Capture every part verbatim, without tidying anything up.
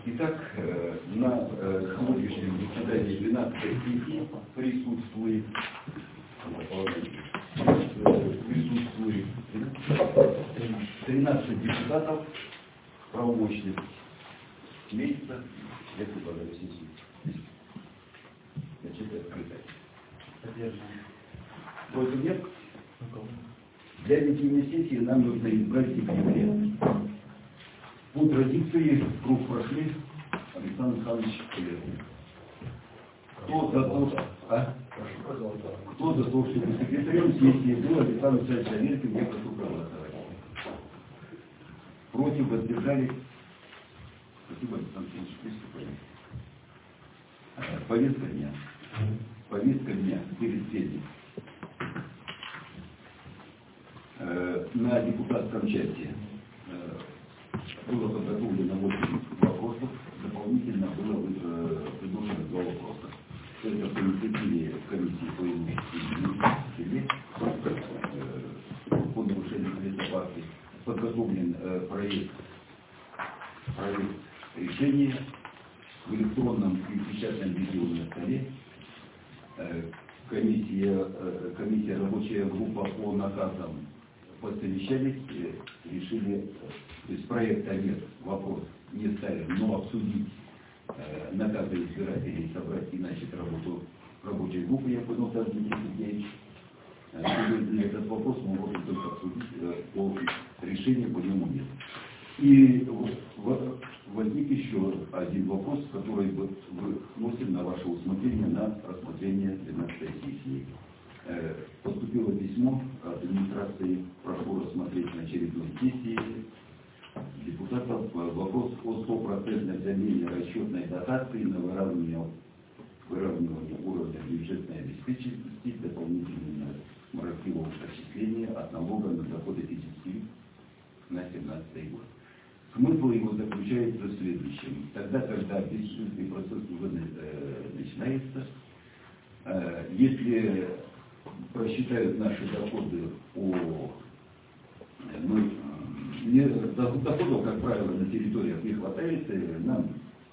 Итак, на сегодняшнем заседании двенадцатой сессии присутствует, присутствует тринадцать депутатов правомочных. Имеется, я предлагаю сессию. Значит, открытая. Против нет? Для ведения сессии нам нужно избрать секретаря. По традиции круг прошли. Александр Михайлович, кто за то, а? Кто за то, чтобы секретарем сессии был Александр Михайлович Аверкин, я прошу проголосовать. Против, воздержались. Спасибо, Александр Михайлович, приступаем. Повестка дня. Повестка дня перед сессией. На депутатском части было подготовлено восемь вопросов, дополнительно было предложено два вопроса. Это по инициативе комиссии по имуществу по нарушению безопасности подготовлен проект, проект решения в электронном и печатном виде на столе. Комиссия, комиссия рабочая группа по наказам посовещались, решили, то есть проекта нет, вопрос не ставим, но обсудить э, наказы избирателей, собрать и начать работу рабочей группы, я понял, даже Дмитрий Сергеевич. Сегодня этот вопрос мы можем только обсудить, э, по решению по нему нет. И в, возник еще один вопрос, который мы вносим на ваше усмотрение, на рассмотрение двенадцатой сессии. Поступило письмо от администрации, прошу рассмотреть на очередной сессии депутатов вопрос о стопроцентном замене расчетной дотации на выравнивание, выравнивание уровня бюджетной обеспеченности дополнительного маркирового отчисления от налога на доходы физических лиц на две тысячи семнадцатый год. Смысл его заключается в следующем. Тогда, когда бюджетный процесс уже э, начинается, э, если просчитают наши доходы по... Ну, не, доходов, как правило, на территориях не хватает, и нам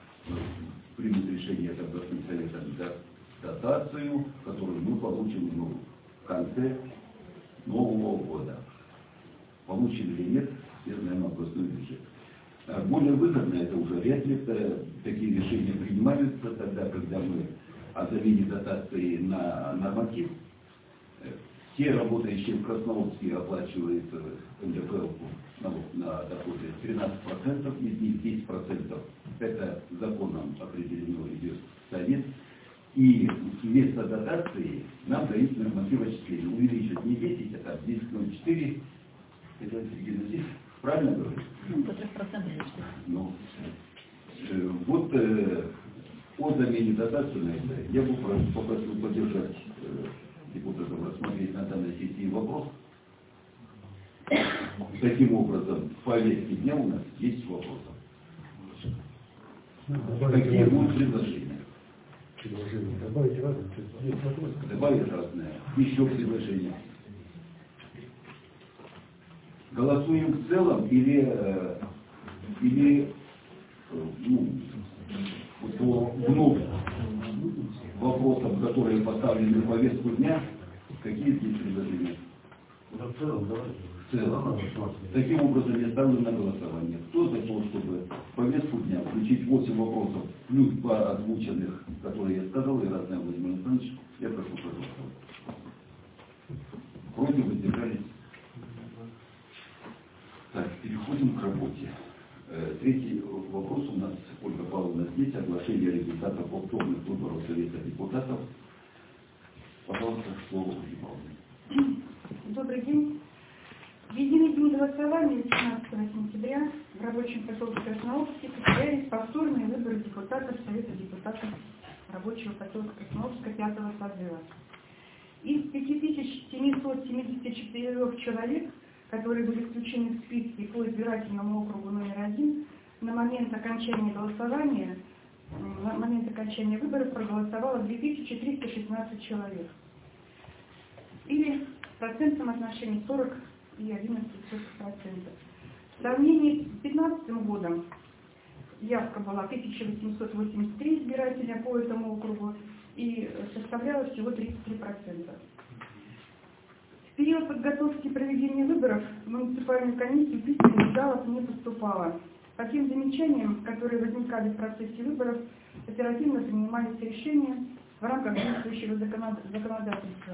примут решение от областных советов за дотацию, которую мы получим ну, в конце нового года. Получим или нет, все знаем областной бюджет. Более выгодно, это уже вряд ли такие решения принимаются, тогда, когда мы о замене дотации на норматив. Все работающие в Красноурске оплачивают эн дэ пэ налог на доходы тринадцать процентов, из них десять процентов это законом определено идет совет. И вместо дотации нам дают норматив отчисления. Увеличить не десять, а там десять целых четыре. Это здесь правильно говорю? Ну, по трех процентов. Ну, э, вот э, о замене дотации на это я бы попросил поддержать э, депутатов рассмотреть на данной сессии вопрос. Таким образом, в повестке дня у нас есть вопросы. Какие будут предложения? Предложения. Добавить разное. Добавить разное. Еще предложения. Голосуем в целом или, или ну, по вновь вопросам, которые поставлены в повестку дня, какие здесь предложения? В целом, давайте. В целом. Таким образом, я ставлю на голосование. Кто за то, чтобы в повестку дня включить восемь вопросов, плюс два озвученных, которые я сказал, и разные Владимир Александрович, я прошу проголосовать. Против, воздержались. Так, переходим к работе. Третий вопрос у нас, Ольга Павловна, здесь оглашение результатов повторных выборов Совета депутатов. Пожалуйста, слово Ольге Павловне. Добрый день. В единый день голосования семнадцатого сентября в рабочем поселке Красноурске состоялись повторные выборы депутатов Совета депутатов рабочего поселка Красноурска пятого созыва. Из пяти тысяч семисот семидесяти четырёх человек, которые были включены в списки по избирательному округу номер один, на момент окончания голосования, на момент окончания выборов проголосовало две тысячи триста шестнадцать человек. Или в процентном отношении сорок и одиннадцать процентов. В сравнении с две тысячи пятнадцатым годом явка была тысяча восемьсот восемьдесят три избирателя по этому округу и составляла всего тридцать три процента. В период подготовки и проведения выборов в муниципальную комиссию письменных жалоб не поступало. По тем замечаниям, которые возникали в процессе выборов, оперативно принимались решения в рамках действующего законодательства.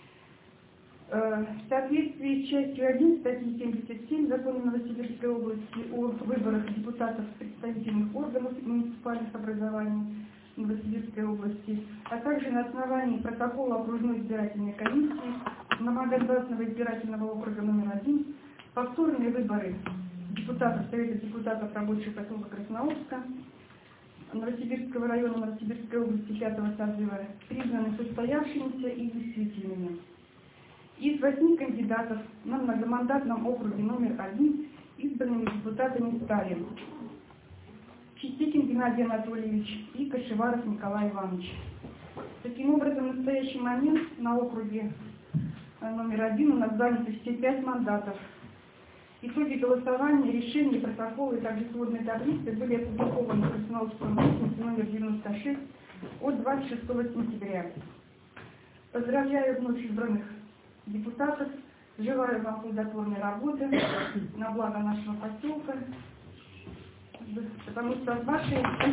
В соответствии с частью один статьи семьдесят семь Закона Новосибирской области о выборах депутатов представительных органов муниципальных образований Новосибирской области, а также на основании протокола окружной избирательной комиссии Многомандатного избирательного округа номер один, повторные выборы депутатов Совета депутатов рабочего поселка Красноуфска Новосибирского района Новосибирской области пятого созыва признаны состоявшимися и действительными. Из восьми кандидатов на многомандатном округе номер один избранными депутатами стали Чистикин Геннадий Анатольевич и Кашеваров Николай Иванович. Таким образом, в настоящий момент на округе номер один у нас заняты все пять мандатов. Итоги голосования, решения, протоколы и также сводные таблицы были опубликованы в Красноуфском вестнике номер девяносто шесть от двадцать шестого сентября. Поздравляю вновь избранных депутатов, желаю вам плодотворной работы на благо нашего поселка, потому что с вашей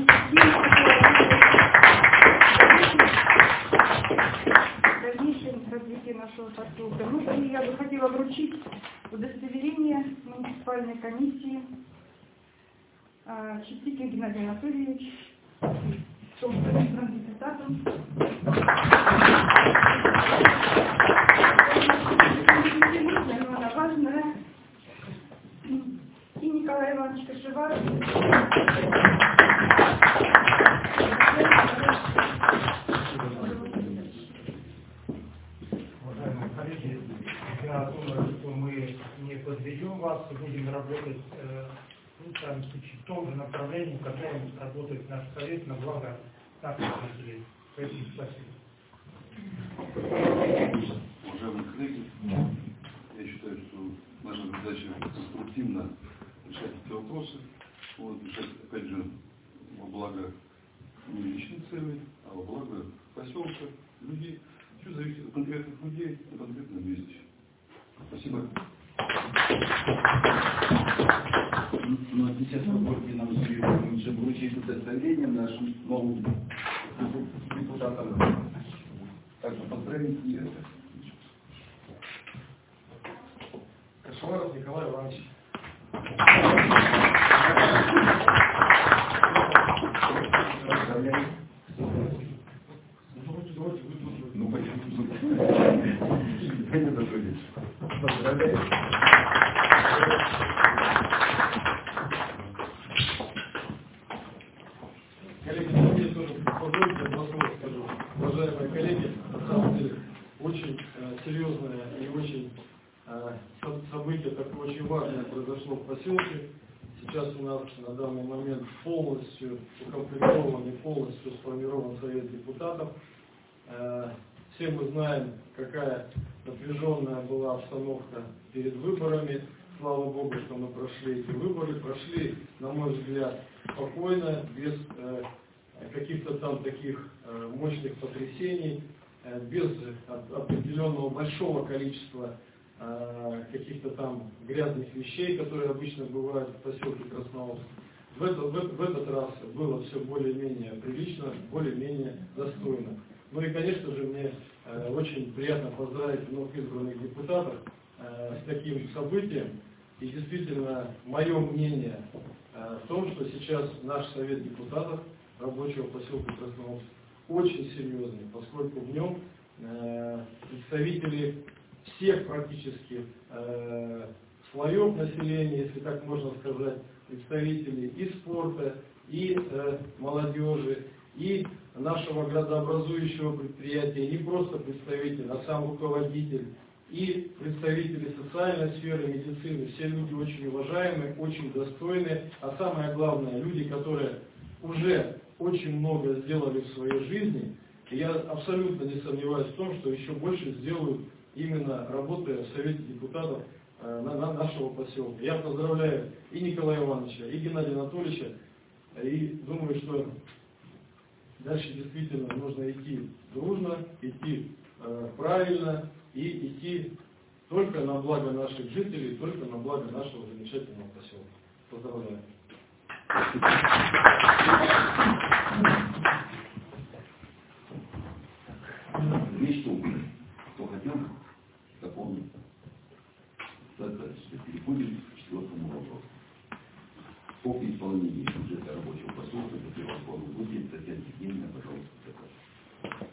дальнейшее развитие нашего поселка. Ну и я бы хотела вручить удостоверение муниципальной комиссии Чистикин Геннадий Анатольевич, что он избран депутатом. Она важная. И Николай Иванович Кашеваров. Уважаемые коллеги, я думаю, что мы не подведем вас, будем работать э, ну, там, в том же направлении, в котором работает наш совет на благо наших жителей. Спасибо. Уважаемые коллеги, я считаю, что наша задача конструктивно решать эти вопросы, вот, решать, опять же, во благо не личной цели, а во благо поселка, людей. Все зависит от конкретных людей, от конкретных бизнеса. Спасибо. Ну, сейчас позвольте нам же вручить удостоверение нашим новым депутатам. Также поздравить и это. Кашеваров Николай Иванович. Поздравляю. Ну, почему? Поздравляю. Коллеги, мне тоже позвольте, одно слово скажу. Уважаемые коллеги, на самом деле очень э, серьезное и очень э, событие такое очень важное произошло в поселке. Сейчас у нас на данный момент полностью укомплектован и полностью сформирован Совет депутатов. Э, все мы знаем, какая напряженная была обстановка перед выборами. Слава Богу, что мы прошли эти выборы, прошли, на мой взгляд, спокойно, без э, каких-то там таких э, мощных потрясений, э, без определенного большого количества э, каких-то там грязных вещей, которые обычно бывают в поселке Красноуфск. В, это, в, в этот раз было все более-менее прилично, более-менее достойно. Ну и, конечно же, мне э, очень приятно поздравить вновь избранных депутатов э, с таким событием. И действительно, мое мнение э, в том, что сейчас наш Совет депутатов рабочего поселка Красноуфск очень серьезный, поскольку в нем э, представители всех практически э, слоев населения, если так можно сказать, представители и спорта, и э, молодежи, и нашего градообразующего предприятия, не просто представитель, а сам руководитель, и представители социальной сферы, медицины, все люди очень уважаемые, очень достойные, а самое главное, люди, которые уже очень много сделали в своей жизни, и я абсолютно не сомневаюсь в том, что еще больше сделают именно работая в Совете депутатов э, на, на нашего поселка. Я поздравляю и Николая Ивановича, и Геннадия Анатольевича И думаю, что дальше действительно нужно идти дружно, идти э, правильно и идти только на благо наших жителей, только на благо нашего замечательного поселка. Поздравляю. Мечту, кто хотел дополнить, достаточно. Переходим к четвертому вопросу. По исполнению бюджета рабочего поселка за первое полугодие Татьяна Евгеньевна, пожалуйста.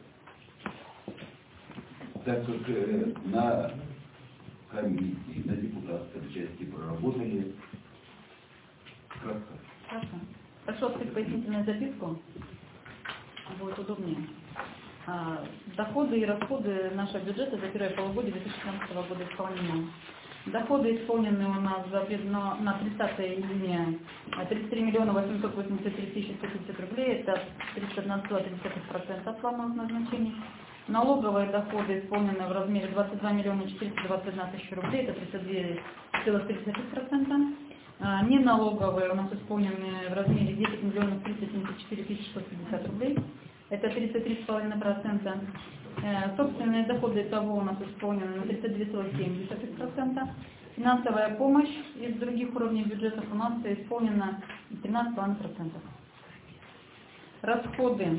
Так как э, на комиссии, на депутатской части проработали, кратко. Хорошо. Прошу открыть пояснительную записку. Будет удобнее. А, доходы и расходы нашего бюджета за первое полугодие две тысячи шестнадцатого года исполнены. Доходы исполнены у нас на, на тридцатое июня тридцать три миллиона восемьсот восемьдесят три тысячи сто пятьдесят рублей, это тридцать одна целая три десятых процента от плановых назначений. Налоговые доходы исполнены в размере двадцать два миллиона четыреста двадцать одна тысяча рублей, это тридцать две целых три десятых процента. Неналоговые у нас исполнены в размере десять миллионов триста семьдесят четыре тысячи сто пятьдесят рублей, это тридцать три целых пять десятых процента. Собственные доходы того у нас исполнены на тридцать две целых семь десятых процента. Финансовая помощь из других уровней бюджетов у нас исполнена тринадцать целых пять десятых процента. Расходы,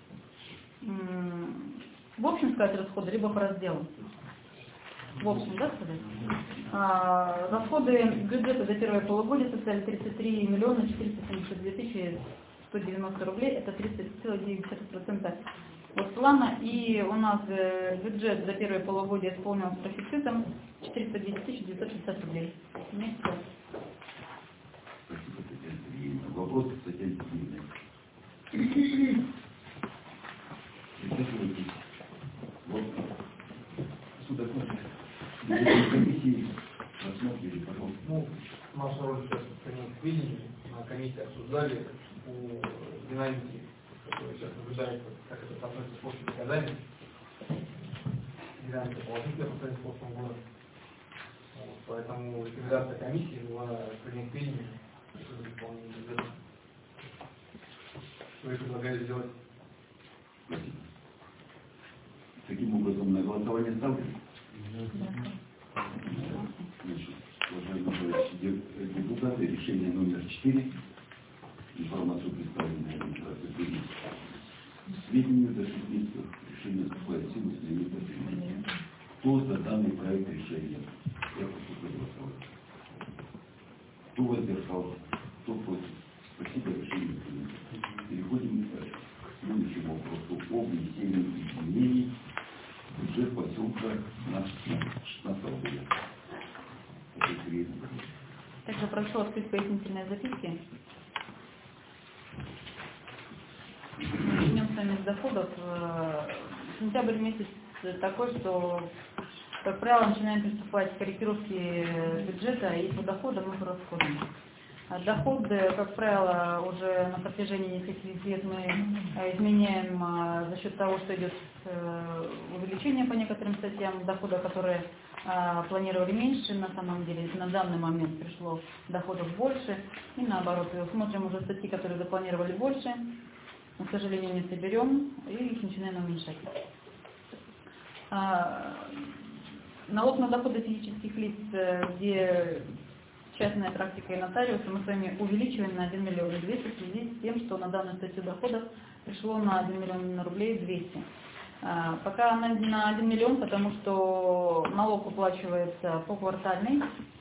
в общем сказать расходы, либо по разделу. В общем, да, сказать? А, расходы бюджета за первое полугодие составили тридцать три миллиона четыреста семьдесят две тысячи сто девяносто рублей, это тридцать целых девять десятых процента от плана. И у нас бюджет за первое полугодие исполнился с профицитом четыреста десять тысяч девятьсот шестьдесят рублей. Месяца. Спасибо, Татьяна Сергеевна. Вопрос к Татьяне Сергеевне. Присутствуйте. Вот. Сюда смотрите. Комиссии рассмотрели, пожалуйста. Ну, наша роль сейчас принять к видению. На комиссии обсуждали по динамике, которая сейчас наблюдается, как это соотносится с прошлыми годами. Динамика положительная по сравнению с прошлым годом. Вот, поэтому рекомендация комиссии была принять к видению выполнение бюджета. Что вы предлагаете сделать? Спасибо. Таким образом, на голосование ставлю. Значит, уважаемые депутаты, решение номер четыре, информацию представленную администрацией, сведению до шести месяцев решение вступает в силу с момента принятия. Кто за данный проект решения? Я прошу проголосовать. Кто воздержался? Кто против? Спасибо, решение принято. Переходим к следующему вопросу о внесении изменений в бюджет поселка на шестнадцатого года. Также прошу открыть пояснительные записки. Начнем с вами с доходов. Сентябрь месяц такой, что, как правило, начинаем приступать к корректировке бюджета и по доходам, и по расходам. Доходы, как правило, уже на протяжении нескольких лет мы изменяем за счет того, что идет увеличение по некоторым статьям дохода, которые планировали меньше, на самом деле на данный момент пришло доходов больше, и наоборот, смотрим уже статьи, которые запланировали больше, но, к сожалению, не соберем и их начинаем уменьшать. Налог на доходы физических лиц, где частная практика и нотариусы, мы с вами увеличиваем на один миллион двести в связи с тем, что на данную статью доходов пришло на один миллион рублей двести. Пока на один миллион, потому что налог уплачивается поквартальный.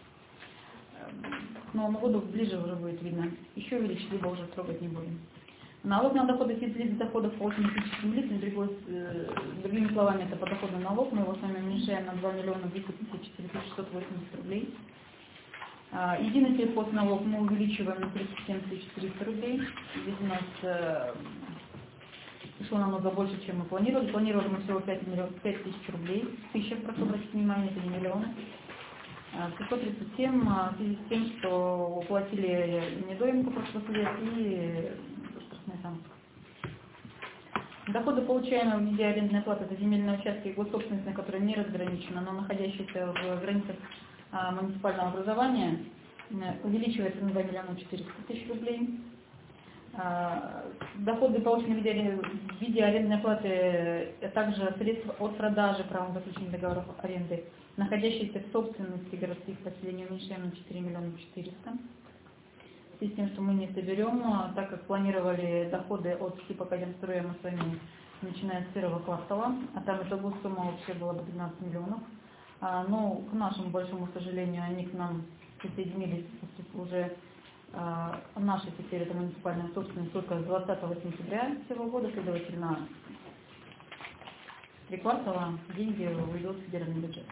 К Новому году ближе уже будет видно. Еще увеличить, либо уже трогать не будем. Налог на доходы физлиц, доходов по физическим лицам, другими словами, это подоходный налог, мы его с вами уменьшаем на два миллиона двести тысяч четыре тысячи шестьсот восемьдесят рублей. Единый сельхозналог мы увеличиваем на тридцать семь тысяч триста рублей. Здесь у нас пришло намного больше, чем мы планировали. Планировали мы всего пять тысяч рублей. Тысяча, прошу обратить внимание, это не миллионы. пятьсот тридцать семь в связи с тем, что уплатили недоимку прошлых лет и штрафные санкции. Доходы, получаемые в виде арендной платы за земельные участки и госсобственность, на которые не разграничено, но находящиеся в границах муниципального образования, увеличивается на два миллиона четыреста тысяч рублей. Доходы, полученные в виде, в виде арендной платы, а также средства от продажи права заключения договоров аренды, находящиеся в собственности городских поселений, уменьшаем на четыре миллиона четыреста. В связи с тем, что мы не соберем, так как планировали доходы от СИПа Кадемстроя мы с вами, начиная с первого квартала, а там итоговая сумма вообще была бы двенадцать миллионов. Но, к нашему большому сожалению, они к нам присоединились уже а, наши теперь это муниципальная собственность только с двадцатого сентября этого года, следовательно, три квартала деньги уйдут в федеральный бюджет.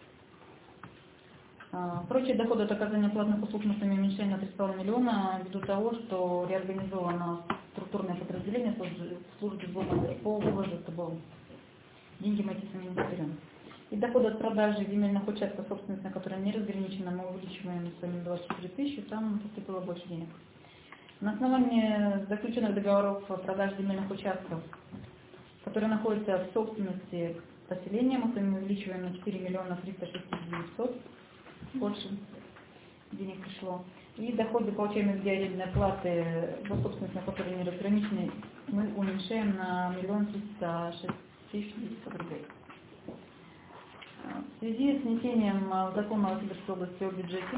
А, прочие доходы от оказания платных услуг мы с вами уменьшаем на три с половиной миллиона ввиду того, что реорганизовано структурное подразделение службы по вывозу ТБО. Деньги мы эти с вами не берем. И доходы от продажи земельных участков, собственность на которые не разграничена, мы увеличиваем с вами двадцать четыре тысячи, там поступило больше денег. На основании заключенных договоров о продаже земельных участков, которые находятся в собственности поселения, мы с вами увеличиваем на четыре миллиона триста шесть тысяч девятьсот, больше денег пришло. И доходы, получаемые в виде арендной платы, в собственность на которые не разграничены, мы уменьшаем на миллион триста шесть тысяч девятьсот рублей. В связи с внесением закона о Новосибирской области о бюджете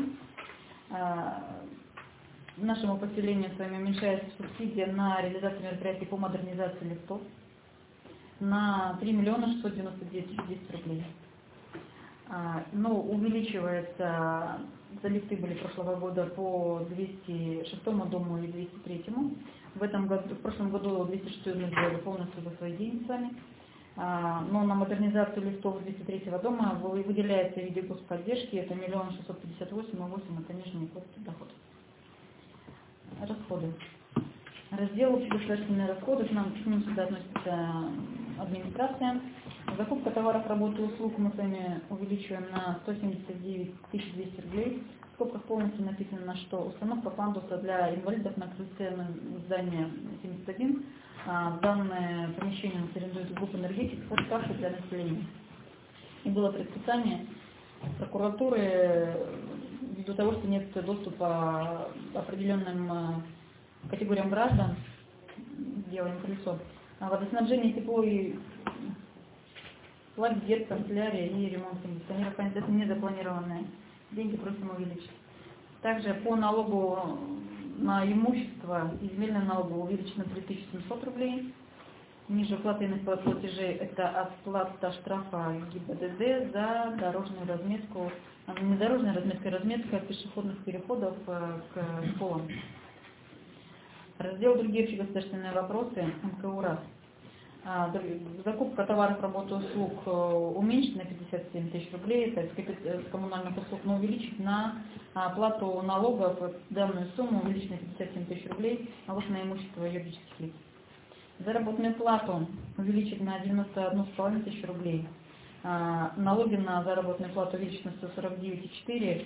нашему поселению с вами уменьшается субсидия на реализацию мероприятий по модернизации лифтов на три миллиона шестьсот девяносто девять тысяч десять рублей. Но увеличивается, за лифты были прошлого года по двести шестому дому и двести третьему. В этом году, в прошлом году двести шестой мы сделали полностью за свои деньги с вами. Но на модернизацию лифтов двести третьего дома выделяется в виде господдержки, это миллион шестьсот пятьдесят восемь и восемь, это нижний доход. Расходы. Раздел государственные расходы, к нам к ним сюда относится администрация. Закупка товаров, работы и услуг мы с вами увеличиваем на сто семьдесят девять тысяч двести рублей. В скобках полностью написано на что. Установка пандуса для инвалидов на крыльце здания семьдесят один. Данное помещение у нас арендует группа энергетик под ставку для населения. И было предписание прокуратуры, ввиду того, что нет доступа определенным категориям граждан, делаем колесо, водоснабжение, тепло и платье, канцелярия и ремонт кондиционеров, это не запланированные деньги, просим увеличить. Также по налогу на имущество и земельное налогово увеличено три тысячи семьсот рублей. Ниже уплаты иных платежей это оплата штрафа ГИБДД за дорожную разметку, не дорожная разметка, а разметка пешеходных переходов к школам. Раздел «Другие общегосударственные вопросы» эм ка у РАС. Закупка товаров, работы, услуг уменьшить на пятьдесят семь тысяч рублей, это с коммунальных услуг, но увеличить на оплату налогов данную сумму, увеличить на пятьдесят семь тысяч рублей, налог на имущество юридических лиц. Заработную плату увеличить на девяносто одну с половиной тысячи рублей. Налоги на заработную плату увеличить на сто сорок девять и четыре.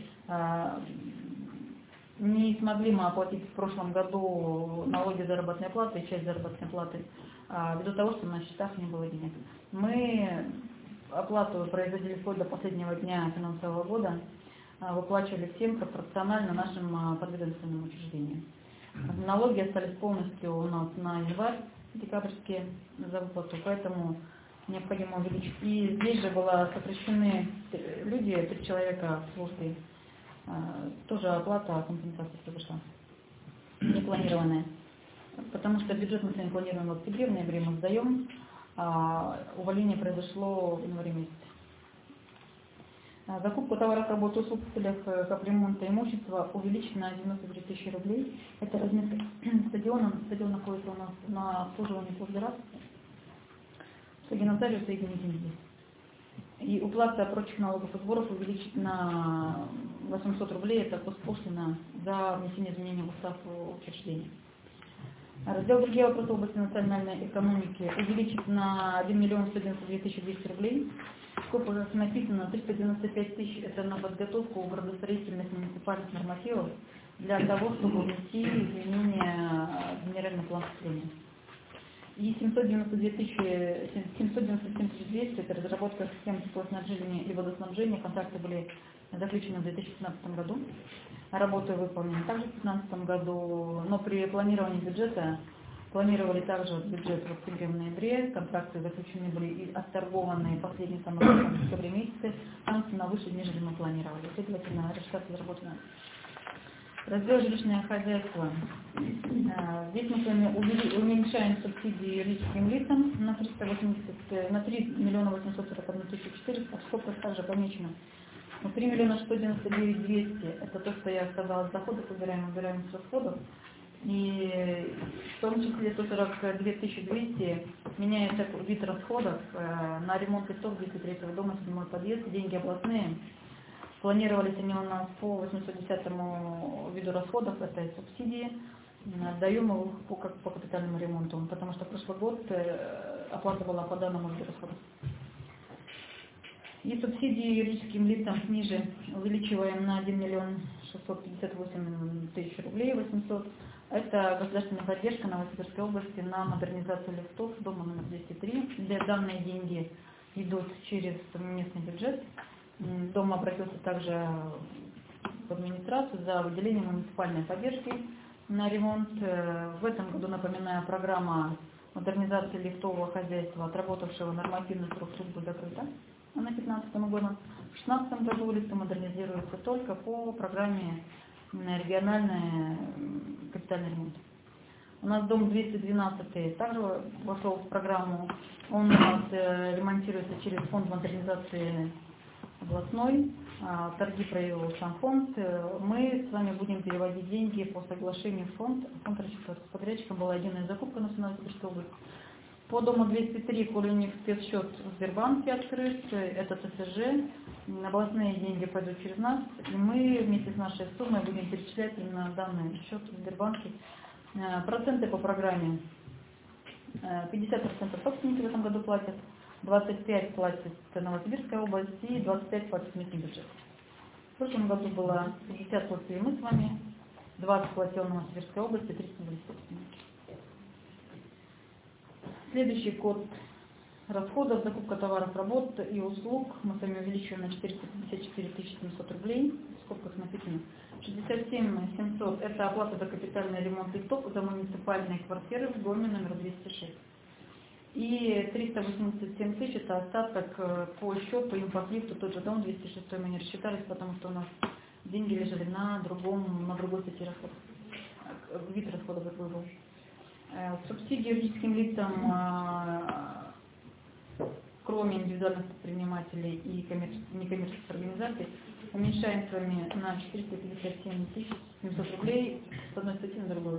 Не смогли мы оплатить в прошлом году налоги заработной платы и часть заработной платы, ввиду того, что на счетах не было денег. Мы оплату производили вплоть до последнего дня финансового года, выплачивали всем пропорционально нашим подведомственным учреждениям. Налоги остались полностью у нас на январь, декабрьские за выплату, поэтому необходимо увеличить. И здесь же было сокращены люди, три человека в службе. Тоже оплата компенсации произошла, непланированная. Потому что бюджет мы с вами планируем в октябре, в ноябре мы сдаем, а увольнение произошло в январе месяце. Закупку товаров, работы, услуг в целях капремонта имущества увеличить на девяносто три тысячи рублей. Это разметка стадиона. Стадион находится у нас на обслуживании после раз. Среди нотариуса и деньги. И уплата прочих налогов и сборов увеличить на восемьсот рублей, это госпошлина за внесение изменений в устав учреждения. Раздел «Другие вопросы в области национальной экономики» увеличить на один миллион сто девяносто две тысячи двести рублей. Сколько уже написано, триста девяносто пять тысяч это на подготовку градостроительных муниципальных нормативов для того, чтобы внести изменения в генеральный план поселения. И семьсот девяносто две тысячи, семьсот девяносто семь тысяч двести это разработка систем теплоснабжения и водоснабжения. Контракты были заключены в две тысячи пятнадцатом году. Работы выполнены также в две тысячи пятнадцатом году, но при планировании бюджета планировали также бюджет в октябре, в ноябре, контракты заключены были и отторгованные последние самые в декабре месяце, там цена выше, нежели мы планировали. Следовательно, результат разработан. Раздел жилищное хозяйство. Здесь мы с вами уменьшаем субсидии юридическим лицам на триста восемьдесят, на три миллиона восемьсот сорок одну тысячу четыреста, в скобках также помечено. Но три миллиона шестьсот девяносто девять тысяч двести, это то, что я сказала, с доходов убираем, убираем с расходов. И в том числе сто сорок две тысячи двести меняется вид расходов на ремонт лифтов двести третьего дома, седьмой подъезд, деньги областные. Планировались они у нас по восемьсот десятому виду расходов, это субсидии. Даем их по, как по капитальному ремонту, потому что прошлый год оплата была по данному виду расходов. И субсидии юридическим лицам ниже увеличиваем на один миллион шестьсот пятьдесят восемь тысяч рублей восемьсот. Это государственная поддержка Новосибирской области на модернизацию лифтов дома номер двести три. Для данные деньги идут через местный бюджет. Дом обратился также в администрацию за выделением муниципальной поддержки на ремонт. В этом году, напоминаю, программа модернизации лифтового хозяйства, отработавшего нормативный срок службы, закрыта на две тысячи пятнадцатом году. В две тысячи шестнадцатом году лифты модернизируются только по программе региональный капитальный ремонт. У нас дом двести двенадцать также вошел в программу. Он у нас ремонтируется через фонд модернизации областной. Торги провел сам фонд. Мы с вами будем переводить деньги по соглашению в фонд. Фонд рассчитывается с подрядчиком. Была единая закупка на Новосибирской области. По дому двести три, коли у них спецсчет в Сбербанке открыт, это ТСЖ, областные деньги пойдут через нас, и мы вместе с нашей суммой будем перечислять на данный счет в Сбербанке. Проценты по программе. пятьдесят процентов собственники в этом году платят, двадцать пять процентов платит Новосибирская область и двадцать пять процентов платит местный бюджет. В прошлом году было пятьдесят процентов платили мы с вами, двадцать процентов платила Новосибирская область и тридцать процентов были собственники. Следующий код расходов, закупка товаров, работ и услуг мы с вами увеличиваем на четыреста пятьдесят четыре тысячи семьсот рублей, в скобках написано шестьдесят семь тысяч семьсот, это оплата за капитальный ремонт лифтов за муниципальные квартиры в доме номер двести шесть. И триста восемьдесят семь тысяч это остаток по счету импортлифту, тот же дом двести шесть мы не рассчитались, потому что у нас деньги лежали на другом, на другой статье расходов, вид расходов какой был. Субсидии юридическим лицам, кроме индивидуальных предпринимателей и некоммерческих организаций, уменьшаем с вами на четыреста пятьдесят семь тысяч семьсот рублей с одной статьи на другую.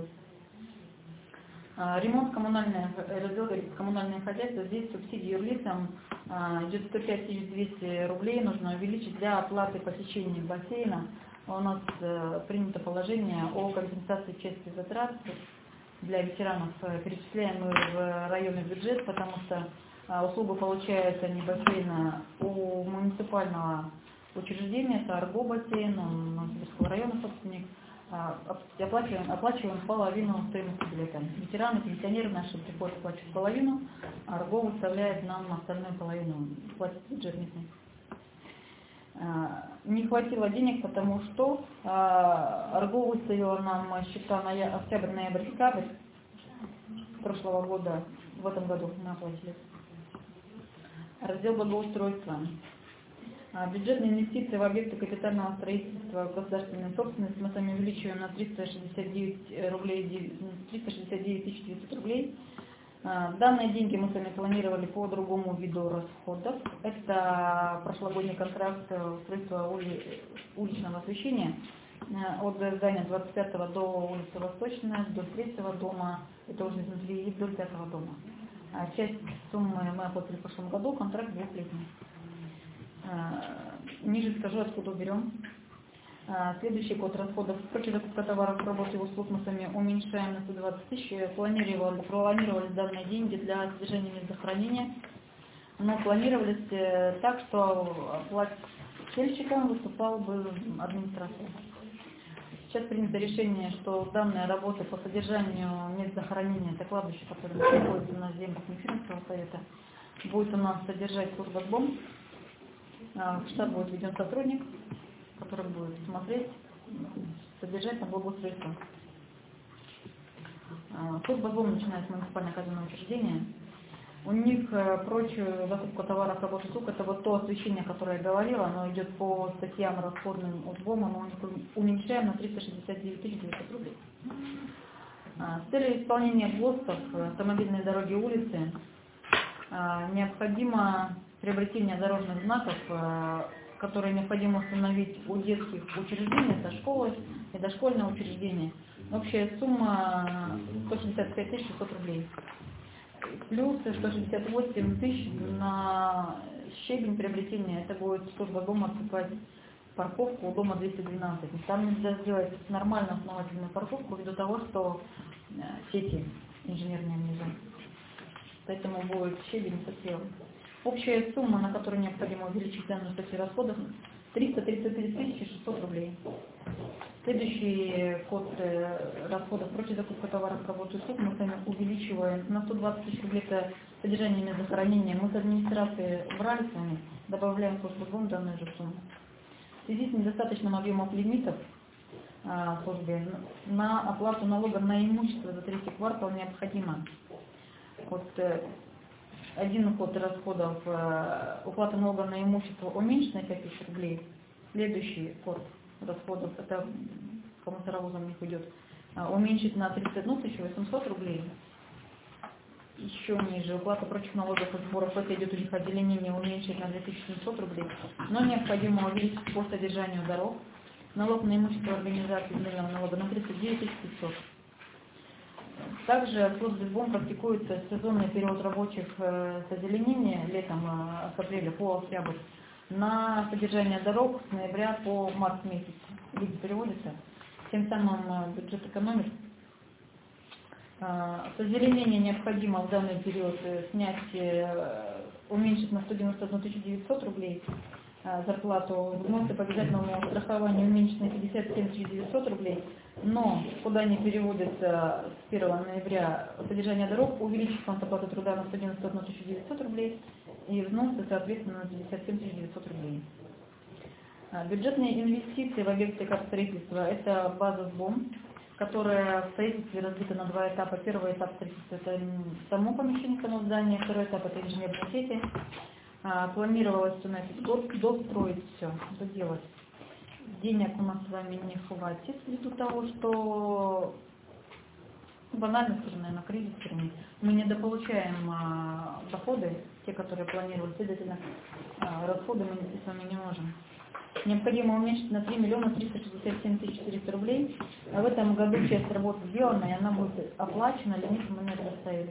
Ремонт коммунальное, раздел коммунальное хозяйство, здесь субсидии юрлицам идет сто пять тысяч двести рублей, нужно увеличить для оплаты посещения бассейна. У нас принято положение о компенсации части затрат для ветеранов, перечисляем мы в районный бюджет, потому что услугу получают они бассейна у муниципального учреждения, это Арго бассейн, он Новосибирского района собственник, оплачиваем, оплачиваем половину стоимости билета. Ветераны, пенсионеры наши приходят оплачивать половину, а Арго выставляет нам остальную половину, платит бюджет местный. Не хватило денег, потому что Арго выставила нам счета на октябрь, ноябрь, декабрь прошлого года, в этом году мы оплатили. Раздел благоустройства. Бюджетные инвестиции в объекты капитального строительства государственной собственности мы с вами увеличиваем на триста шестьдесят девять рублей, триста шестьдесят девять тысяч девятьсот рублей. Данные деньги мы с вами планировали по другому виду расходов. Это прошлогодний контракт устройства ули... уличного освещения от здания двадцать пятого до улицы Восточная, до третьего дома, это уже изнутри, и вдоль пятого дома. Часть суммы мы оплатили в прошлом году, контракт двухлетний. Ниже скажу, откуда уберем. Следующий код расходов. Прочая закупка товаров, работы и услуг мы с вами уменьшаем на сто двадцать тысяч. Планировали, планировались данные деньги для содержания мест захоронения, но планировались так, что плательщиком выступал бы администрация. Сейчас принято решение, что данные работы по содержанию мест захоронения, это кладбище, которое находится на землях Мифинского совета, будет у нас содержать служба СБОМ. В штат будет введен сотрудник. который будет смотреть, содержать на благоустройство. Служба СБОМ начинает с муниципального казенного учреждения. У них прочую закупку товаров, работы услуг, это вот то освещение, которое я говорила, оно идет по статьям расходным СБОМа, мы уменьшаем на триста шестьдесят девять тысяч девятьсот рублей. С целью исполнения ГОСТов, автомобильные дороги, улицы, необходимо приобретение дорожных знаков, которые необходимо установить у детских учреждений, это школы и дошкольное учреждение. Общая сумма сто шестьдесят пять тысяч шестьсот рублей. Плюс сто шестьдесят восемь тысяч на щебень приобретения. Это будет служба дома открывать парковку у дома двести двенадцать. Там нельзя сделать нормальную основательную парковку ввиду того, что сети инженерные внизу. Поэтому будет щебень совсем. Общая сумма, на которую необходимо увеличить данную статью расходов, триста тридцать три тысячи шестьсот рублей. Следующий код расходов против закупка товаров, работы и услуг мы с вами увеличиваем на сто двадцать тысяч рублей. Это содержание мест захоронения. Мы с администрации брали с вами, добавляем службу СБОМ данную же сумму. В связи с недостаточным объемом лимитов а, службе на оплату налога на имущество за третий квартал необходимо вот, один уход расходов, уплата налога на имущество уменьшить на пять тысяч рублей. Следующий ход расходов, это кому сыровозом не уйдет, уменьшить на тридцать одну тысячу восемьсот рублей. Еще ниже уплата прочих налогов и сборов, это идет у них отделение, уменьшить на две тысячи семьсот рублей. Но необходимо увеличить по содержанию дорог. Налог на имущество организации земельного налога на тридцать девять тысяч пятьсот. Также в службе СБОМ практикуется сезонный период рабочих с озеленения летом с апреля по октябрь на содержание дорог с ноября по март месяц. Люди переводятся, тем самым бюджет экономит. С озеленения необходимо в данный период снять, уменьшить на сто девяносто одну тысячу девятьсот рублей зарплату, взносы по обязательному страхованию уменьшить на пятьдесят семь тысяч девятьсот рублей, но куда они переводятся с первого ноября содержание дорог, увеличить фонд оплаты труда на сто девяносто одну тысячу девятьсот рублей и взносы, соответственно, на пятьдесят семь тысяч девятьсот рублей. Бюджетные инвестиции в объекты капстроительства – это база СБОМ, которая в строительстве разбита на два этапа. Первый этап строительства – это само помещение, само здание, второй этап – это инженерные сети. Планировалось на этот год достроить все, доделать. Денег у нас с вами не хватит ввиду того, что банально скажем, наверное, кризис в стране. Мы недополучаем а, доходы, те, которые планировали, следовательно, а, расходы мы нести с вами не можем. Необходимо уменьшить на три миллиона триста шестьдесят семь тысяч четыреста рублей. А в этом году часть работы сделана, и она будет оплачена, лимит мы не предоставили.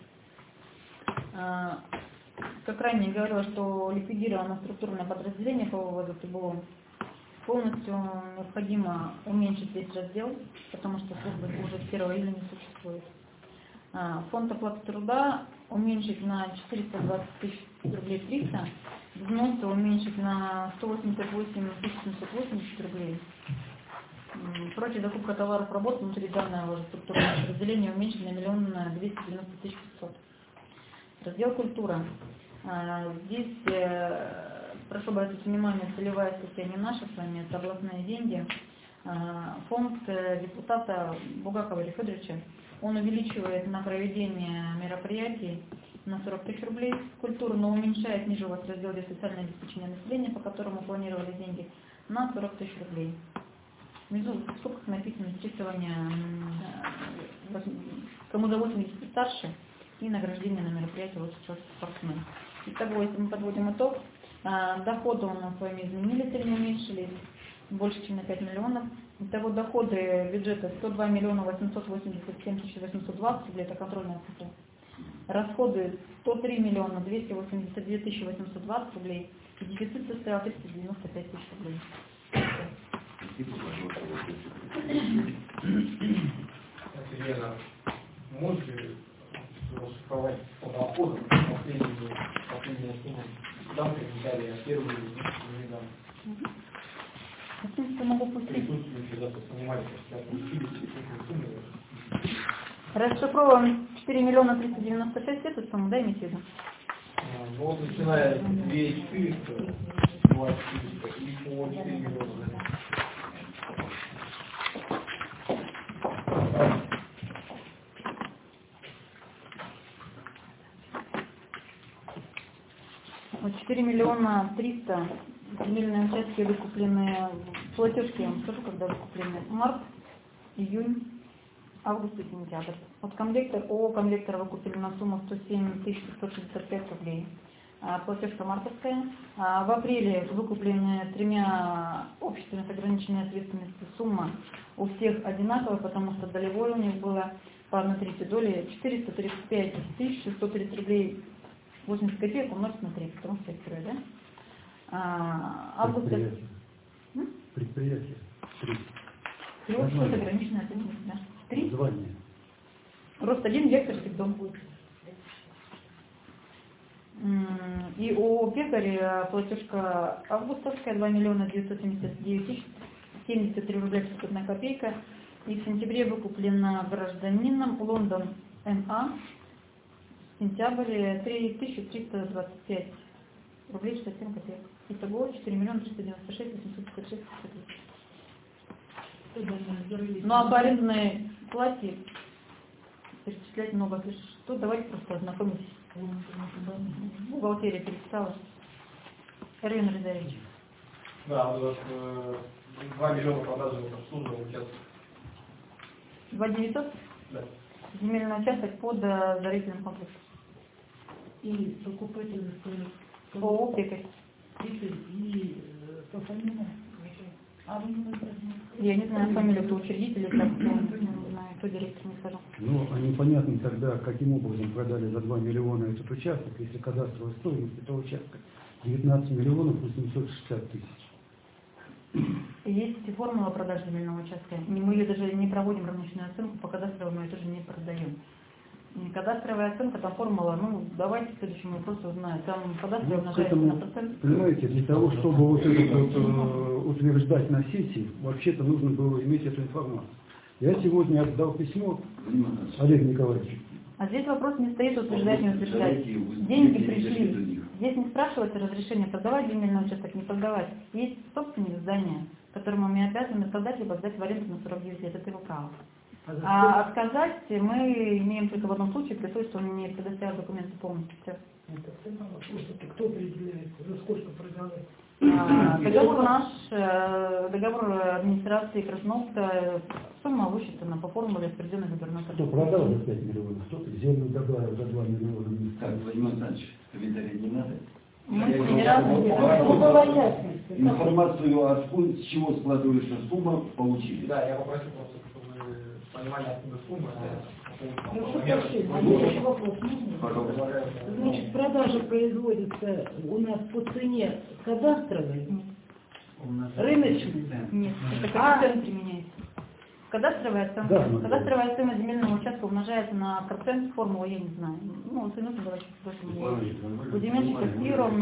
А, как ранее говорила, что ликвидировано структурное подразделение по выводу ТБО. Полностью необходимо уменьшить весь раздел, потому что служба уже с первого июня не существует. Фонд оплаты труда уменьшить на четыреста двадцать тысяч рублей триста, взносы уменьшить на сто восемьдесят восемь тысяч семьсот восемьдесят рублей. Прочая закупка товаров работ внутри данного уже структурного подразделения уменьшить на миллион двести девяносто тысяч пятьсот. Раздел культура. Здесь прошу обратить внимание, целевая статья не наша с вами, это областные деньги. Фонд депутата Бугакова Илья Федоровича, он увеличивает на проведение мероприятий на сорок тысяч рублей культуру, но уменьшает ниже у вас раздел социальное обеспечение населения, по которому планировали деньги, на сорок тысяч рублей. Внизу в скобках написано исчисление, кому за восемьдесят и старше, и награждение на мероприятии вот сейчас спортсмен. Итого, если мы подводим итог, доходы у нас с вами изменились или уменьшились больше, чем на пять миллионов. Итого доходы бюджета сто два миллиона восемьсот восемьдесят семь тысяч восемьсот двадцать рублей, это контрольная цифра. Расходы сто три миллиона двести восемьдесят две тысячи восемьсот двадцать рублей. И дефицит составил триста девяносто пять тысяч рублей. Елена, можете расшифровать по доходам последние, последние суммы? Там комментарии, а первые не дам. В принципе, могу пустить. Расшифровываем четыре миллиона триста девяносто шесть, эту сумму, да, имейте в виду? Ну, начиная с две тысячи четыреста, бывает и по четыре миллиона. четыре миллиона триста земельные участки выкуплены, платежки, я вам скажу, когда выкуплены, март, июнь, август и сентябрь. От комлектор, ООО «Комлектор» выкупили на сумму сто семь тысяч сто шестьдесят пять рублей. Платежка мартовская. В апреле выкуплены тремя обществами с ограниченной ответственностью. Сумма у всех одинаковая, потому что долевое у них было по одной трети доли четыреста тридцать пять тысяч шестьсот тридцать рублей восемьдесят копеек умножить на три, потому что я второй, да? А, август... Предприятие. М? Предприятие. Три. Три общества с ограниченной ответственностью, да? Три? Звание. Рост один, вектор, дом будет. И ООО «Пекарь» платежка августовская два миллиона девятьсот семьдесят девять тысяч семьдесят три рубля шестьдесят одна копейка. И в сентябре выкуплена гражданином Лондон эм а. Сентябрь три тысячи триста двадцать пять рублей шестьдесят семь копеек. Итого четыре миллиона триста девяносто шесть тысяч восемьсот пятьдесят шесть. Ну а по арендной плате перечислять много лишь. Что, давайте просто ознакомитесь. Бухгалтерия переписала. Эрвин Рязаревич. Да, у нас э, два миллиона продажи обслуживаемого участка. два девятьсот? Да. Земельный участок под э, дарительным комплексом. И покупатель стоит ООО «Пекарь». и по фамилии. А вы не знаете? Я не знаю фамилию, кто учредитель, или так, кто, не знаю, кто директор, не скажу. Ну, а непонятно тогда, каким образом продали за два миллиона этот участок, если кадастровая стоимость этого участка девятнадцать миллионов восемьсот шестьдесят тысяч. Есть формула продажи земельного участка. Мы ее даже не проводим равничную оценку, по кадастровой мы ее тоже не продаем. И кадастровая оценка, там формула, ну, давайте к следующему вопросу узнаем. Там кадастровая Ну, умножается этому, на процент. понимаете, для того, чтобы вот это вот, э, утверждать на сессии, вообще-то нужно было иметь эту информацию. Я сегодня отдал письмо Олегу Николаевичу. А здесь вопрос не стоит утверждать, не утверждать. Деньги пришли. Здесь не спрашивается разрешение продавать земельный участок, не продавать. Есть собственник здания, которому мы обязаны продать либо сдать в аренду на сорок девять лет. Это его право. А отказать мы имеем только в одном случае, при том, что он не предоставил документы полностью. Все. Это все равно, что кто определяет, за сколько продавать? А, договор наш, э, договор администрации Красновска, сумма высчитана по формуле, определенной губернатором. Кто продал за пять миллионов, кто-то землю добавил за два миллиона. Так, Владимир Александрович, комментарий не надо. Мы Я не раз информацию, информацию о сумме, с чего складывается сумма, получили. Да, я попросил просто, чтобы вы понимали, откуда сумма. Ну, что вообще, а еще вопрос можно? Пожалуйста. Значит, продажа производится у нас по цене кадастровой, рыночной. Нет, это коэффициент применяется. Кадастровая оценка. Да, ну, Кадастровая стоимость земельного участка умножается на процент, формулу я не знаю. Ну, цену давайте спросим. У земельщика все ровно.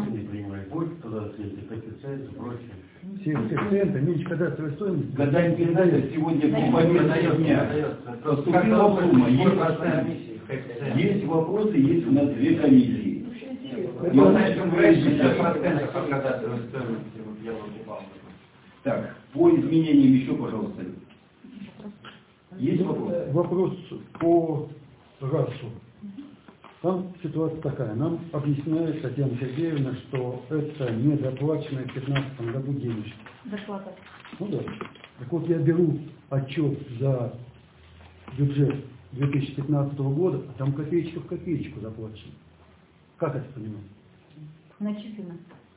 Все коэффициенты, меньше кадастровой стоимости. Когда им передали сегодня по моменту дня, поступила сумма. Есть, есть вопросы, есть у нас две комиссии. И вот на этом так, по изменениям еще, пожалуйста. Есть вопрос? Вопрос по РАСу. Там ситуация такая. Нам объясняет Татьяна Сергеевна, что это недоплаченные в две тысячи пятнадцатом году денежки. Зарплата. Ну да. Так вот я беру отчет за бюджет две тысячи пятнадцатого года, а там копеечка в копеечку заплачено. Как это понимать? Начислено.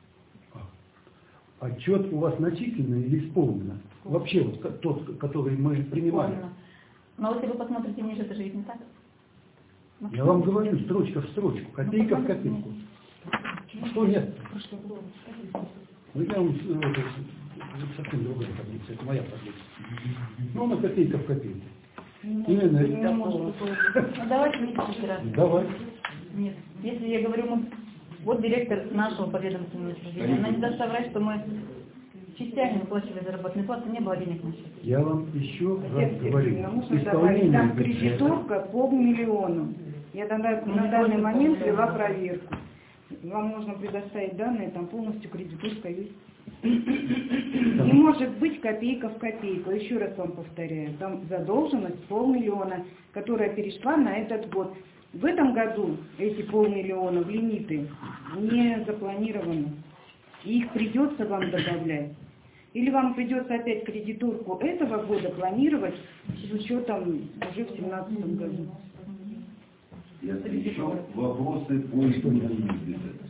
А. Отчет у вас начислено или исполнено? Вообще вот тот, который мы принимали. Исполнено. Но если вы посмотрите ниже, это же ведь не так. Я вам говорю, строчка в строчку, копейка в копейку. Что нет? Ну я вам это, совсем другая таблица, это моя таблица. Ну она копейка в копейку. Именно Не может такое быть. Ну давайте не раз. Давай. Нет. Если я говорю, мы, вот директор нашего подведомственного учреждения, она не даст соврать, что мы частями выплачивали заработные платы, не было денег на счете. Я вам еще раз говорю. Можно добавить, там кредиторка полмиллиона. Я тогда на данный момент вела проверку. Вам нужно предоставить данные, там полностью кредиторка есть. Не может быть копейка в копейку. Еще раз вам повторяю. Там задолженность полмиллиона, которая перешла на этот год. В этом году эти полмиллиона в лимиты не запланированы. И их придется вам добавлять. Или вам придется опять кредиторку этого года планировать с учетом уже в семнадцатом году. Если еще вопросы по исполнению бюджета.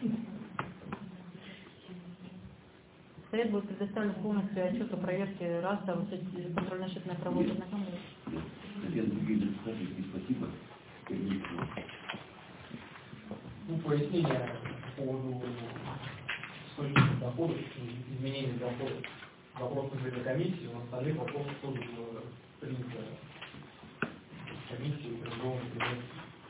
Совет будет предоставлен полностью отчет о проверке РАСа, контрольно-счетная проводит на камеру. Спасибо. Ну, пояснение по поводу источников доходов, изменения доходов. Вопрос уже для комиссии, у нас остальных вопросов тоже было принято комиссию, предлагаем принять.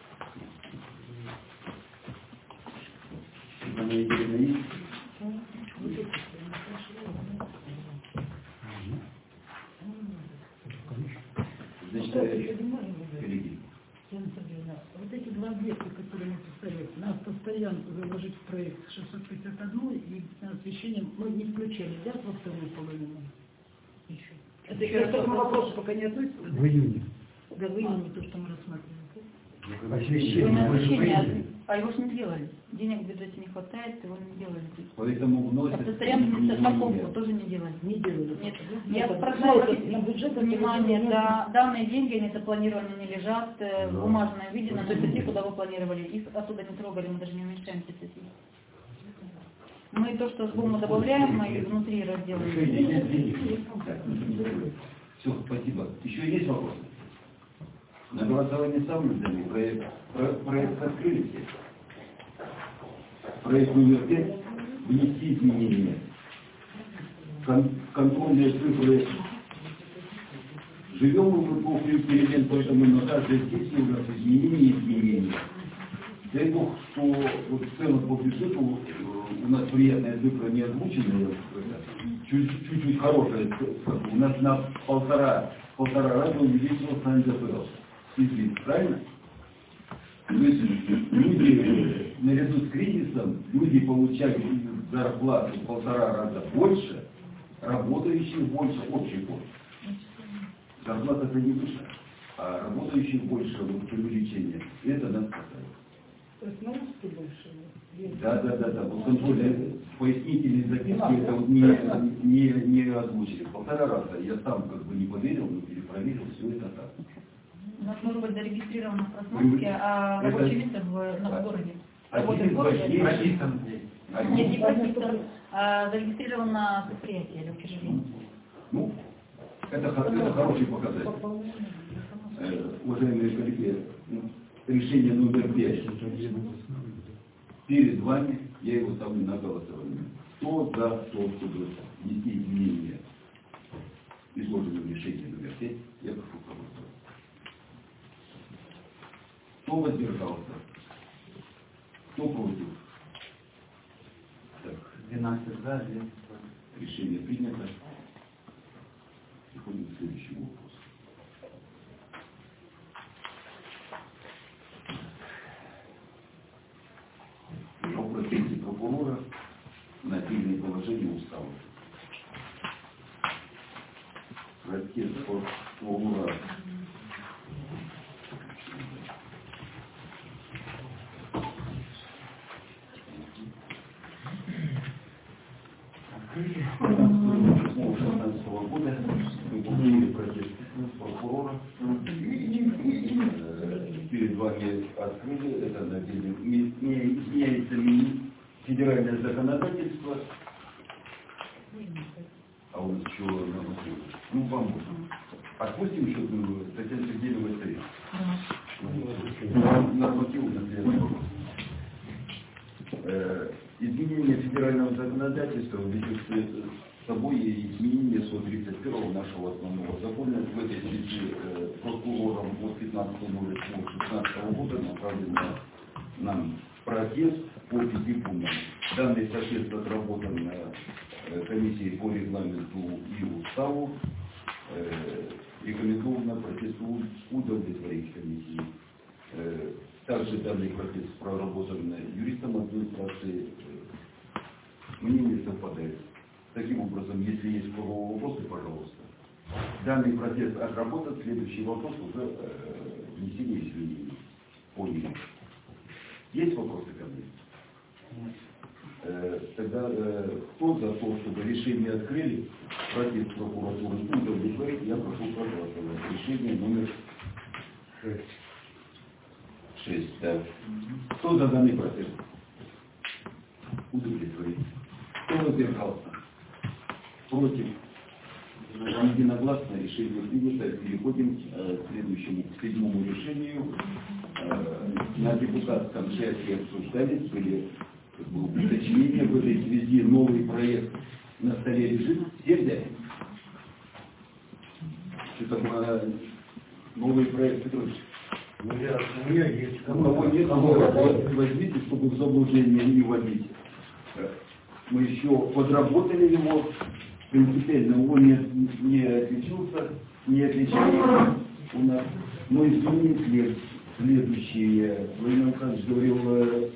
Вот эти два объекта, которые мы повторяем, нас постоянно заложить в проект шестьсот пятьдесят один и освещение мы не включали, да, во вторую половину? Еще. Это к этому вопросу пока не относится? В июне. Да, в июне то, что мы рассматриваем. Освещение, а его же не делали. Денег в бюджете не хватает, его не делали. Поэтому вносят... Постоянную страховку тоже не делали. Не делали. Нет. Я Я прошу на бюджет внимание, да, данные деньги, они запланированы, не лежат э, в бумажном виде на той статье, куда вы планировали. Их оттуда не трогали, мы даже не уменьшаем эти статьи. Мы то, что с ГУМа добавляем, мы внутри разделаем. Все, спасибо. Еще есть вопросы? На голосование ставлю за них. Проект, про, проект открыли все. Проект номер пять. Внести изменения. Кон, контрольные цифры. Живем мы в эпоху эксперимент, поэтому на каждой сессии у нас изменения и изменения. Дай Бог, что вот в целом по бюджету у нас приятная цифра не озвучена, чуть-чуть хорошая цифра. У нас на полтора, полтора раза увеличился эн дэ пэ. Правильно? То есть люди, наряду с кризисом, люди получали зарплату в полтора раза больше, работающих больше, общий больше. Зарплата-то не выше, а работающих больше, вот увеличение. Это нас касается. То есть налоги больше? Да, да, да, да. Вот контрольные пояснительные записки это вот не, не, не озвучили. Полтора раза. Я сам как бы не поверил, но перепроверил, все это так. У нас может быть зарегистрировано в Красноярске, а рабочее место в, в городе. Работает в городе. Нет, не прописан, а зарегистрировано предприятие или учреждение. Ну, это, это хороший показатель. Э, уважаемые коллеги, решение номер пять. Перед вами я его ставлю на голосование. Кто за то, чтобы внести изменения изложенного решения номер пять, я прошу проголосовать. Кто воздержался? Кто против? Так, двенадцать за, решение принято. Переходим к следующему вопросу. О процессе прокурора на отдельное положение устава. Процесс прокурора. шестнадцатого года мы получили процесс прокурора. Перед вами открыли, это на деле изменяется федеральное законодательство. А у нас еще ну вам отпустим еще Татьяна Сергеевна стоит. Нормативы на следующий вопрос. Изменение федерального законодательства влечет с собой изменение сто тридцать первого нашего основного закона. В этой связи э, прокурором от пятнадцатого ноль шестнадцатого года направлен нам протест по пяти пунктам. Данный протест отработан э, комиссией по регламенту и уставу. Э, рекомендовано протест удовлетворить комиссии. Э, также данный протест проработан юристом администрации. Мнение совпадает. Таким образом, если есть вопросы, пожалуйста. Данный процесс отработан, следующий вопрос уже э, внесение изменений по нему. Есть вопросы ко мне? Э, тогда э, кто за то, чтобы решение открыли, против прокуратуры удовлетворить, я прошу проголосовать. Решение номер шесть. Да. Кто за данный процесс? Удовлетворить. Кто воздержался? Против? Единогласно решение принято. Переходим э, к следующему, к седьмому решению. Э, на депутатском чате обсуждались, были как бы, уточнения в этой связи. Новый проект на столе лежит. Все взяли? Что такое новый проект, Петрович? У меня есть. У кого нет, возьмите, чтобы в заблуждение не вводить. Мы еще подработали его, принципиально он не, не отличился, не отличается у нас. Но изменим след, следующие. Владимир Александрович говорил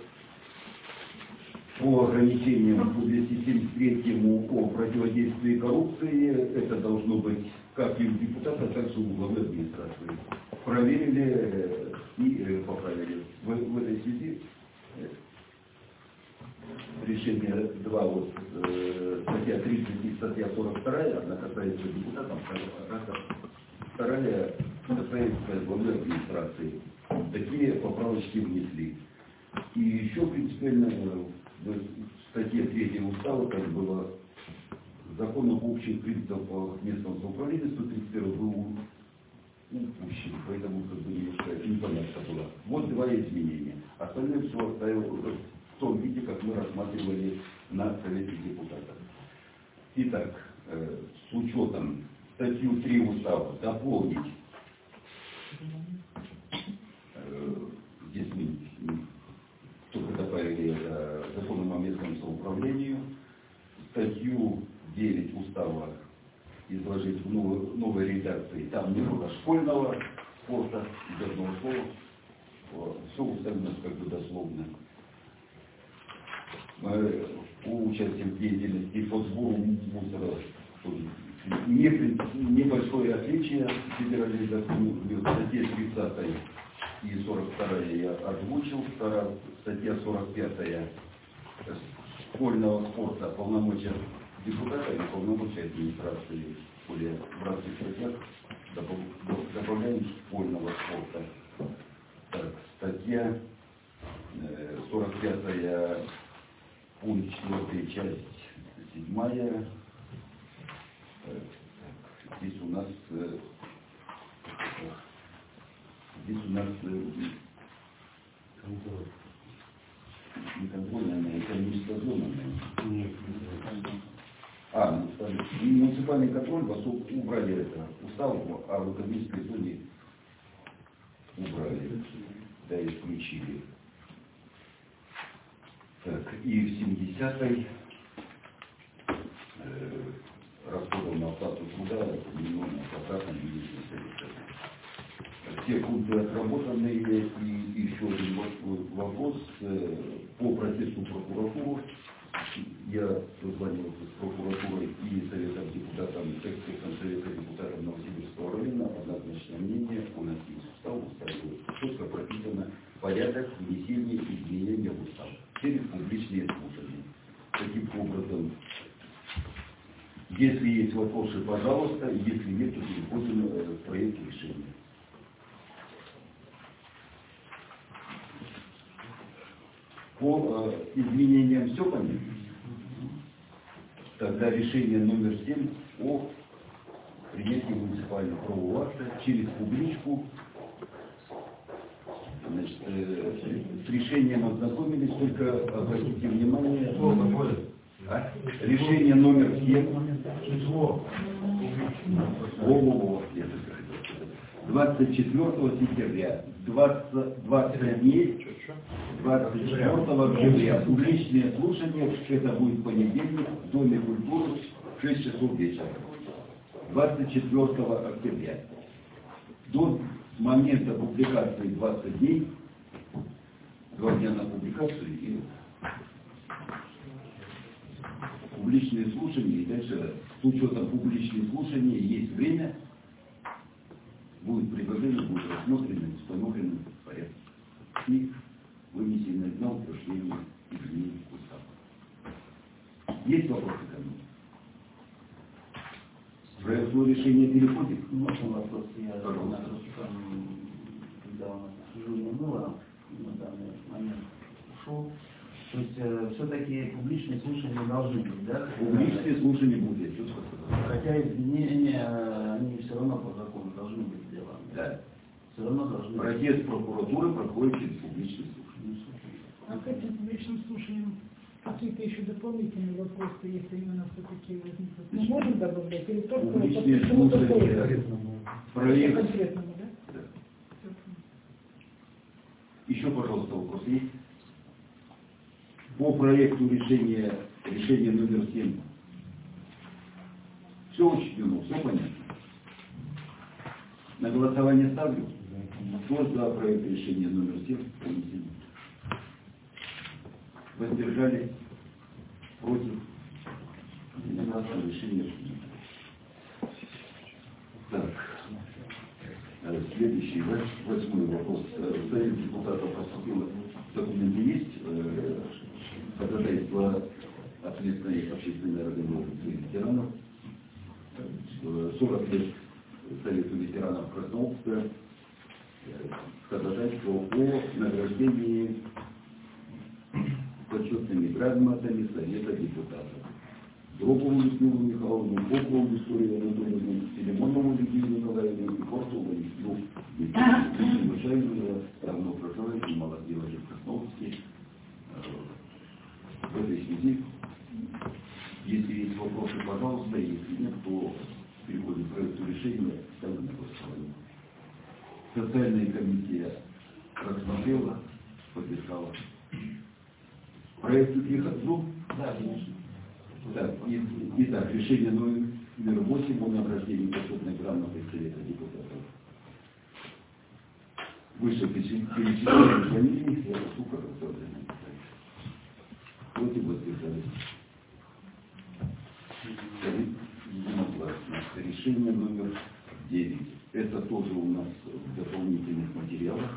по ограничениям по двести семьдесят третьему о противодействии коррупции. Это должно быть как и у депутата, так и у главы администрации. Проверили и поправили. В, в этой связи решение два, вот, э, статья тридцать и статья сорок два, одна касается депутатов, вторая касается главы администрации. Такие поправочки внесли. И еще принципиально в статье третьей устава, как было закон об общих принципах местного самоуправления сто тридцать первый был упущен, поэтому как бы немножко непонятно было. Вот два изменения. Остальное все оставил в том виде, как мы рассматривали на Совете депутатов. Итак, э, с учетом статью три устава дополнить, э, здесь мы только добавили это законом о местном самоуправлении, статью девять устава изложить в новой, новой редакции. Там не было школьного спорта, из одного слова. Все уставлено как бы дословно. Мы по участию в деятельности по сбору мусора не, небольшое отличие федеральной законы. В статье тридцатой и сорок вторая я озвучил. Вторая статья сорок пятая школьного спорта, полномочия депутата и полномочия администрации. Более в разных статьях добавляем школьного спорта. Так, статья сорок пятая, пункт четвертый, часть седьмая. Здесь у нас здесь у нас не контрольная, экономическая зона. А, муниципальный контроль, поскольку убрали это устав, а в экономической зоне убрали, да, исключили. Так, и в семидесятой э, расходов на оплату труда миллион обратно медицинской совета. Все пункты отработанные, и еще один вопрос э, по процессу прокуратуры. Я созванивался с прокуратурой и Советом депутатов, экспертом Совета депутатов Новосибирского района. Однозначное мнение, у нас есть устав, устраивает четко прописано порядок внесения изменения в устав через публичные слушания. Таким образом, если есть вопросы, пожалуйста, если нет, то переходим к проекту решения. По э, изменениям все понятно? Тогда решение номер семь о принятии муниципального правового акта через публичку. Значит, э, с решением ознакомились, только обратите внимание. А? Решение номер семь. Во-во-во, двадцать четвёртого сентября. двадцать дней. двадцать четвёртого октября. Публичные слушания, это будет понедельник, в Доме культуры в шесть часов вечера. двадцать четвёртого октября. До момента публикации двадцать дней, два дня на публикацию и публичные слушания, и дальше с учетом публичных слушаний есть время, будет предложение, будет рассмотрено, установлено в порядке. И вынесено на утверждение изменений устава. Есть вопросы ко мне? Проектное решение переходит? Можно вопрос? Я Пожалуйста. Когда у нас обсуждение было, на данный момент ушел. То есть э, все-таки публичные слушания должны быть, да? Публичные слушания будут, я четко сказал. Хотя изменения, они все равно по закону должны быть сделаны. Да. Все равно должны быть. Протест прокуратуры проходит через публичные слушания. А к этим публичным слушаниям какие-то еще дополнительные вопросы, если именно все-таки возникнут? Мы можем добавлять? Или только Публичные по чему-то слушания, проект. конкретному, да? Да. Еще, пожалуйста, вопрос есть? По проекту решения, решения номер семь. Все учтено, все понятно. На голосование ставлю. Кто за проект решения номер семь? Воздержались? Против? Единогласное решение. Так. Следующий, восьмой вопрос. В Совет депутатов поступило документы есть. Ходатайство ответственной общественной организации ветеранов. сорок лет Совету ветеранов Красноуфска. Ходатайство о награждении почетными грамотами Совета депутатов. Дропову Людмилу Михайловну, Попову Викторию Анатольевну, Филимонову Лидию Николаевну и Кортову Лидию Викторию. Уважаемые равно проживающие молодежи в Красноуфске. В этой связи, если есть вопросы, пожалуйста, если нет, то переходим к проекту решения, ставим на голосование. Социальная комиссия рассмотрела, поддержала. Проект Зуб? Да, конечно. Так, итак, решение номер восемь о награждении почетной грамотой Совета депутатов. Выше перечисленные фамилии, я сука, против воздержались. Единогласно. Решение номер девять. Это тоже у нас в дополнительных материалах.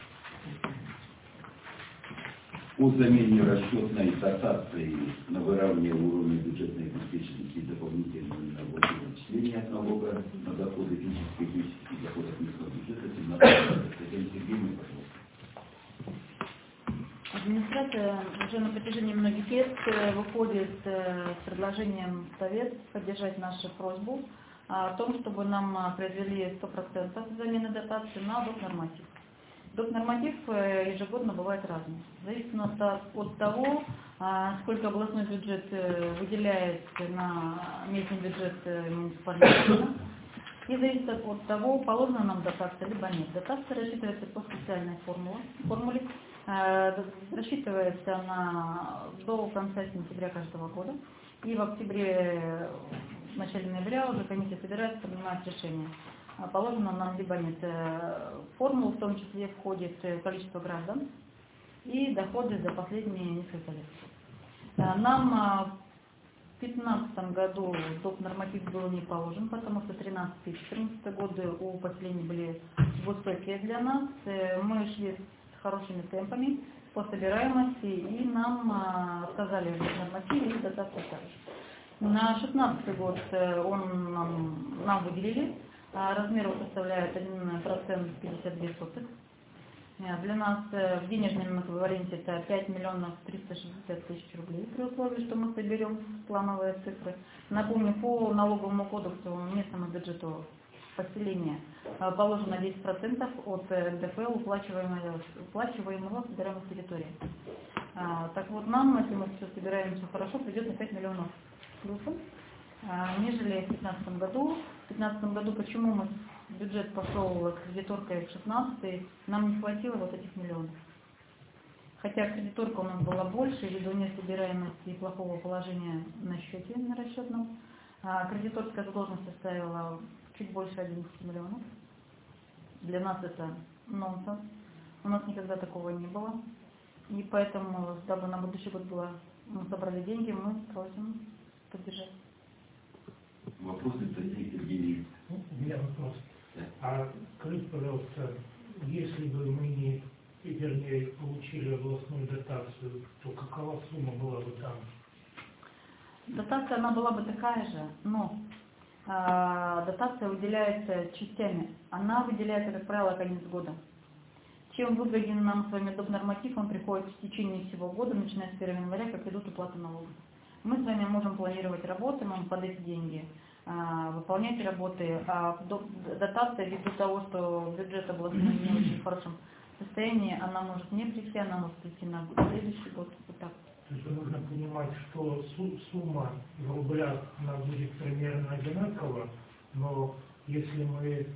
О замене расчетной дотации на выравнивание уровня бюджетной обеспеченности и дополнительные налоги начисления налога на доходы физических лиц и доходов местного бюджета семнадцатого. Сергей, пожалуйста. Администрация уже на протяжении многих лет выходит с предложением в Совет поддержать нашу просьбу о том, чтобы нам произвели сто процентов замены дотации на доп. Норматив. Доп. Норматив ежегодно бывает разный. Зависит от того, сколько областной бюджет выделяет на местный бюджет муниципального района. И зависит от того, положена нам дотация, либо нет. Дотация рассчитывается по специальной формуле. формуле. Рассчитывается она до конца сентября каждого года. И в октябре, в начале ноября уже комиссия собирается принимать решение. Положено нам либо нет. Формулу в том числе входит количество граждан и доходы за последние несколько лет. Нам в две тысячи пятнадцатом году доп. Норматив был не положен, потому что тринадцатый и четырнадцатый годы у поселений были высокие для нас. Мы шли с хорошими темпами по собираемости, и нам сказали в нормативе и дотацию также. На шестнадцатый год он нам, нам выделили. Размер его составляет один процент пятьдесят две сотых. Для нас в денежном эквиваленте это пять миллионов триста шестьдесят тысяч рублей, при условии, что мы соберем плановые цифры. Напомню, по налоговому кодексу местному бюджету поселения положено десять процентов от эн дэ эф эл, уплачиваемого, уплачиваемого собираемой территории. Так вот, нам, если мы все собираем все хорошо, придет на пять миллионов плюсом, нежели в две тысячи пятнадцатом году. В две тысячи пятнадцатом году почему мы бюджет пошел кредиторкой в шестнадцатый, нам не хватило вот этих миллионов. Хотя кредиторка у нас была больше, ввиду несобираемости и плохого положения на счете на расчетном. А кредиторская задолженность составила чуть больше одиннадцати миллионов. Для нас это нонсенс. У нас никогда такого не было. И поэтому, дабы на будущий год было, мы собрали деньги, мы просим поддержать. Вопросы Сергей Сергеевич. Ну, у меня вопрос. А скажите, пожалуйста, если бы мы не, вернее, получили областную дотацию, то какова сумма была бы там? Дотация, она была бы такая же, но э, дотация выделяется частями. Она выделяется, как правило, конец года. Чем выгоден нам с вами доп. Норматив, он приходит в течение всего года, начиная с первого января, как идут уплаты налогов. Мы с вами можем планировать работы, можем под эти деньги э, выполнять работы. А дотация, ввиду того, что бюджет областной не очень в хорошем состоянии, она может не прийти, она может прийти на следующий год. Вот так. То есть нужно понимать, что сумма в рублях она будет примерно одинакова, но если мы э,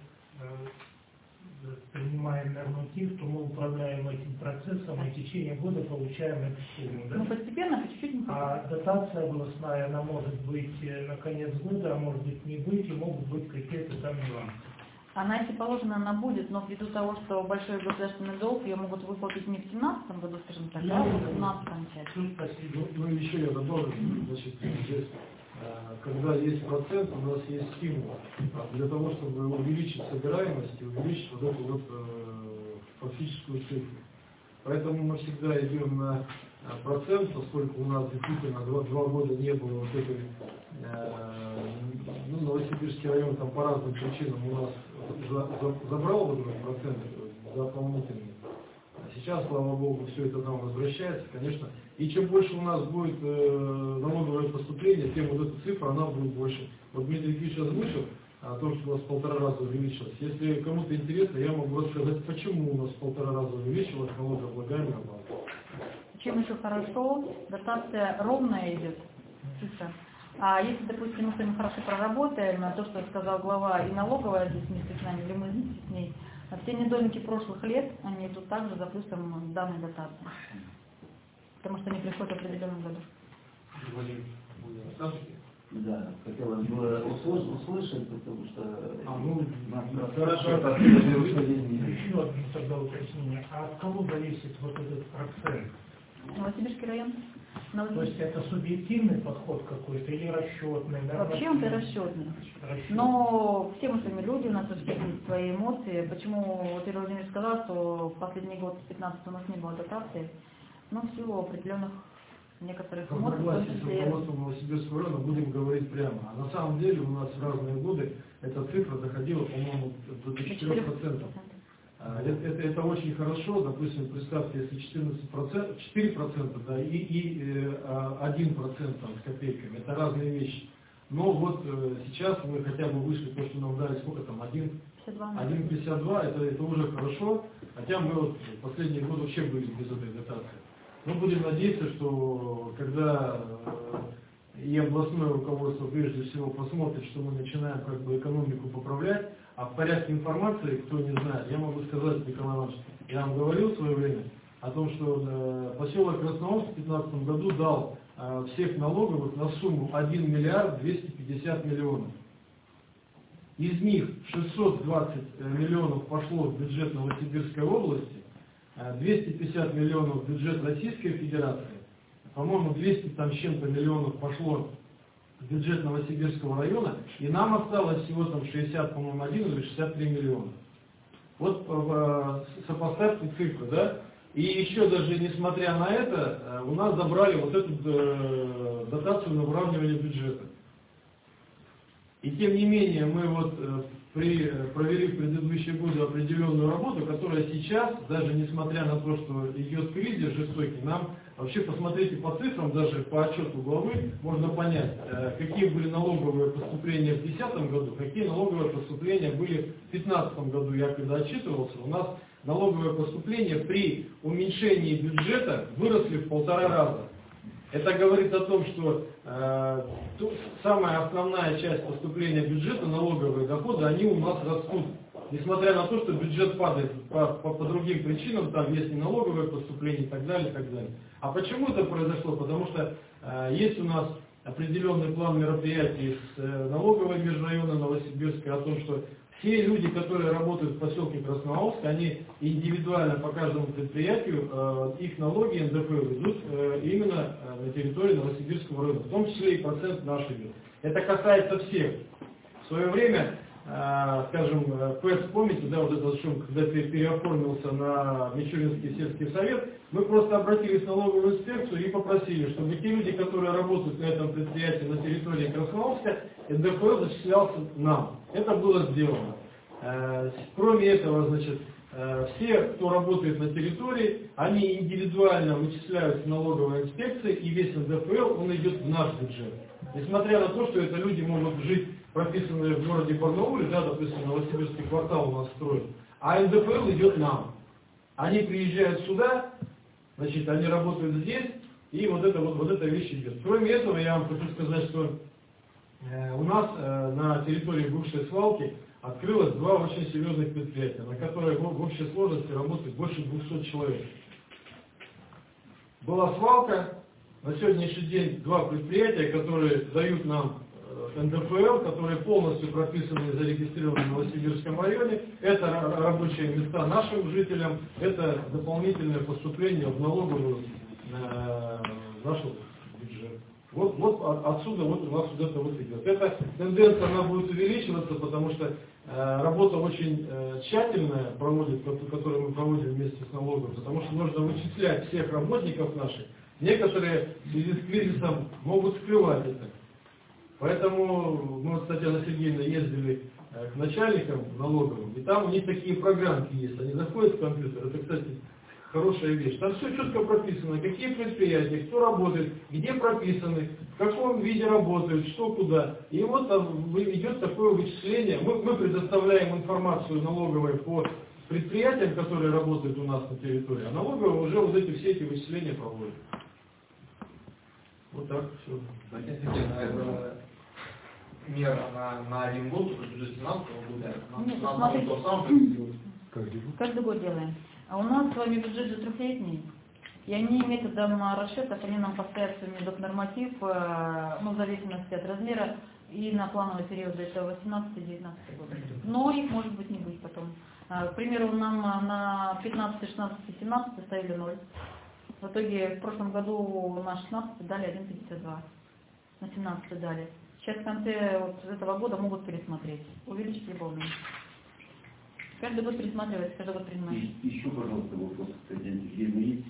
принимаем норматив, то мы управляем этим процессом и в течение года получаем эту сумму. Да? Ну, постепенно, по чуть-чуть. А дотация областная, она может быть на конец года, а может быть не быть, и могут быть какие-то там нюансы. Она, если положено, она будет, но ввиду того, что большой государственный долг, ее могут выплатить не в семнадцатом году, скажем так, а в семнадцатом части. Ну, ну еще я добавлю, значит, здесь, когда есть процент, у нас есть стимул для того, чтобы увеличить собираемость и увеличить вот эту вот э, фактическую цифру. Поэтому мы всегда идем на процент, поскольку у нас действительно два, два года не было вот этой, э, ну, Новосибирский район там по разным причинам у нас за, за, забрал вот этот процент дополнительный. А сейчас, слава богу, все это нам возвращается, конечно. И чем больше у нас будет э, налоговое поступление, тем вот эта цифра, она будет больше. Вот Дмитрий Ильич озвучил о том, что у нас в полтора раза увеличилось. Если кому-то интересно, я могу рассказать, почему у нас в полтора раза увеличилась налогооблагаемая база. Чем еще хорошо, дотация ровная идет, цифра. А если, допустим, мы с вами хорошо проработаем, то, что сказал глава, и налоговая здесь вместе с нами, или мы вместе с ней, все недомики прошлых лет, они идут также за плюсом данной дотации. Потому что они приходят в определенном году. Да, хотелось бы услышать, потому что а, ну, нас хорошо, еще одно тогда уточнение. А от кого зависит вот этот процент? Новосибирский район. То есть это субъективный подход какой-то или расчетный? Да? Вообще он расчетный. расчетный. Но все мы с вами люди, у нас есть свои эмоции. Почему вот Юрий Владимирович сказал, что в последний год, в пятнадцатом, у нас не было дотации, но в силу определенных некоторых эмоций. Согласен с руководством Новосибирского района, будем говорить прямо. А на самом деле у нас в разные годы эта цифра доходила, по-моему, до четырёх процентов. Это, это, это очень хорошо, допустим, представьте, если четырнадцать процентов, четыре процента, да, и, и один процент там, с копейками, это разные вещи. Но вот э, сейчас мы хотя бы вышли, то, что нам дали, сколько там, один пятьдесят два, это, это уже хорошо, хотя мы вот последние годы вообще были без этой дотации. Но будем надеяться, что когда э, и областное руководство прежде всего посмотрит, что мы начинаем как бы экономику поправлять. А в порядке информации, кто не знает, я могу сказать, Николай Иванович, я вам говорил в свое время о том, что э, поселок Красноуст в две тысячи пятнадцатом году дал э, всех налоговых на сумму один миллиард двести пятьдесят миллионов. Из них шестьсот двадцать миллионов пошло в бюджет Новосибирской области, э, двести пятьдесят миллионов в бюджет Российской Федерации, по-моему, двести там с чем-то миллионов пошло в бюджет Новосибирского района, и нам осталось всего там шестьдесят, по-моему, один или шестьдесят три миллиона. Вот э, сопоставьте цифры, да? И еще даже несмотря на это, э, у нас забрали вот эту э, дотацию на выравнивание бюджета. И тем не менее мы вот э, при, провели в предыдущие годы определенную работу, которая сейчас, даже несмотря на то, что идет кризис жестокий, нам вообще посмотрите по цифрам, даже по отчету главы, можно понять, какие были налоговые поступления в две тысячи десятом году, какие налоговые поступления были в две тысячи пятнадцатом году. Я когда отчитывался, у нас налоговые поступления при уменьшении бюджета выросли в полтора раза. Это говорит о том, что э, то, самая основная часть поступления бюджета, налоговые доходы, они у нас растут. Несмотря на то, что бюджет падает по, по, по другим причинам, там есть и налоговые поступления и так далее, и так далее. А почему это произошло? Потому что э, есть у нас определенный план мероприятий с э, налоговой межрайона Новосибирской о том, что Те люди, которые работают в поселке Красноуфск, они индивидуально по каждому предприятию, э, их налоги эн дэ эф эл идут э, именно э, на территории Новосибирского района, в том числе и процент наш идет. Это касается всех. В свое время, э, скажем, ПЭС, помните, да, вот этот шум, когда переоформился на Мичуринский сельский совет, мы просто обратились в налоговую инспекцию и попросили, чтобы те люди, которые работают на этом предприятии на территории Красноуфска, эн дэ эф эл зачислялся нам. Это было сделано. Э, кроме этого, значит, э, все, кто работает на территории, они индивидуально вычисляются в налоговой инспекции, и весь эн дэ эф эл, он идет в наш бюджет. Несмотря на то, что это люди могут жить, прописанные в городе Барнауле, да, допустим, Новосибирский квартал у нас строят, а эн дэ эф эл идет нам. Они приезжают сюда, значит, они работают здесь, и вот это вот, вот эта вещь идет. Кроме этого, я вам хочу сказать, что э, у нас э, на территории бывшей свалки открылось два очень серьезных предприятия, на которые в, в общей сложности работает больше двухсот человек. Была свалка, на сегодняшний день два предприятия, которые дают нам эн дэ эф эл, которые полностью прописаны и зарегистрированы в Новосибирском районе. Это рабочие места нашим жителям, это дополнительное поступление в налоговую э, нашу бюджет. Вот, вот отсюда вот у нас вот это вот идет. Эта тенденция, она будет увеличиваться, потому что э, работа очень э, тщательная проводит, которую мы проводим вместе с налоговой, потому что нужно вычислять всех работников наших. Некоторые в связи с кризисом могут скрывать это. Поэтому мы, кстати, Анна Сергеевна, ездили к начальникам налоговым, и там у них такие программки есть. Они заходят в компьютер, это, кстати, хорошая вещь. Там все четко прописано, какие предприятия, кто работает, где прописаны, в каком виде работают, что куда. И вот там идет такое вычисление. Мы, мы предоставляем информацию налоговой по предприятиям, которые работают у нас на территории, а налоговая уже вот эти все эти вычисления проводит. Вот так все. Это мера на, на один год, уже бюджет финансового года, на, Нет, на смотрите, то сам каждый год делаем. А у нас с вами бюджет же трехлетний. И они методом расчетов, они нам поставят сегодня доп. Норматив, ну, в зависимости от размера, и на плановый период это восемнадцатый-девятнадцатый год. Но их может быть не быть потом. К примеру, нам на пятнадцатый, шестнадцатый, семнадцатый ставили ноль. В итоге в прошлом году на шестнадцатый дали один пятьдесят два, на семнадцатый дали. Сейчас в конце вот этого года могут пересмотреть, увеличить либо уменьшить. Каждый год пересматривается, каждый год принимается. Еще, пожалуйста, вопрос, Татьяна Сергеевна, есть?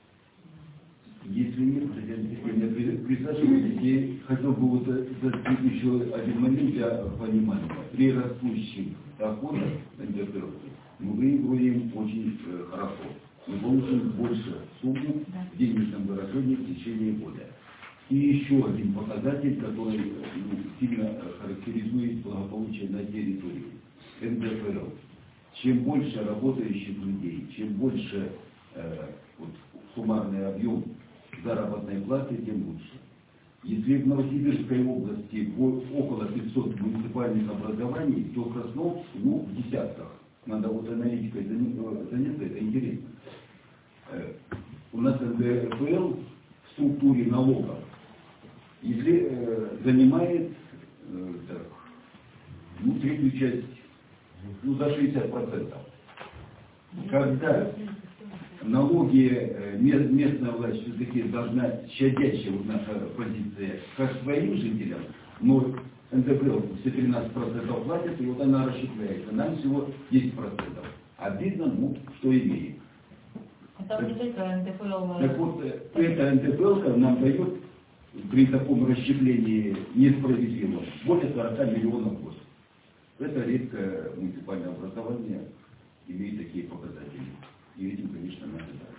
Если нет, Татьяна Сергеевна, присаживайтесь. Я хотел бы вот задать еще один момент для понимания. При растущем доходах эн дэ эф эл мы выигрываем очень э, хорошо. Мы получим больше сумму в денежном выражении в течение года. И еще один показатель, который ну, сильно характеризует благополучие на территории эн дэ эф эл. Чем больше работающих людей, чем больше э, вот, суммарный объем заработной платы, тем лучше. Если в Новосибирской области около пятисот муниципальных образований, то в Красноуфске, ну, в десятках. Надо вот аналитикой заняться, это интересно. Э, у нас эн дэ эф эл в структуре налогов, если э, занимает э, так, ну, третью часть, ну, за шестьдесят процентов. Когда налоги э, местная власть все-таки должна, щадящая вот наша позиция, как своим жителям, но эн дэ эф эл все тринадцать процентов платит, и вот она расщепляется. Нам всего десять процентов. Обидно, ну, что имеем. Это так, эн дэ эф эл... Так вот, это эн дэ эф эл нам дает при таком расщеплении несправедливо более сорока миллионов в год. Это редкое муниципальное образование имеет такие показатели. И этим, конечно, надо дальше.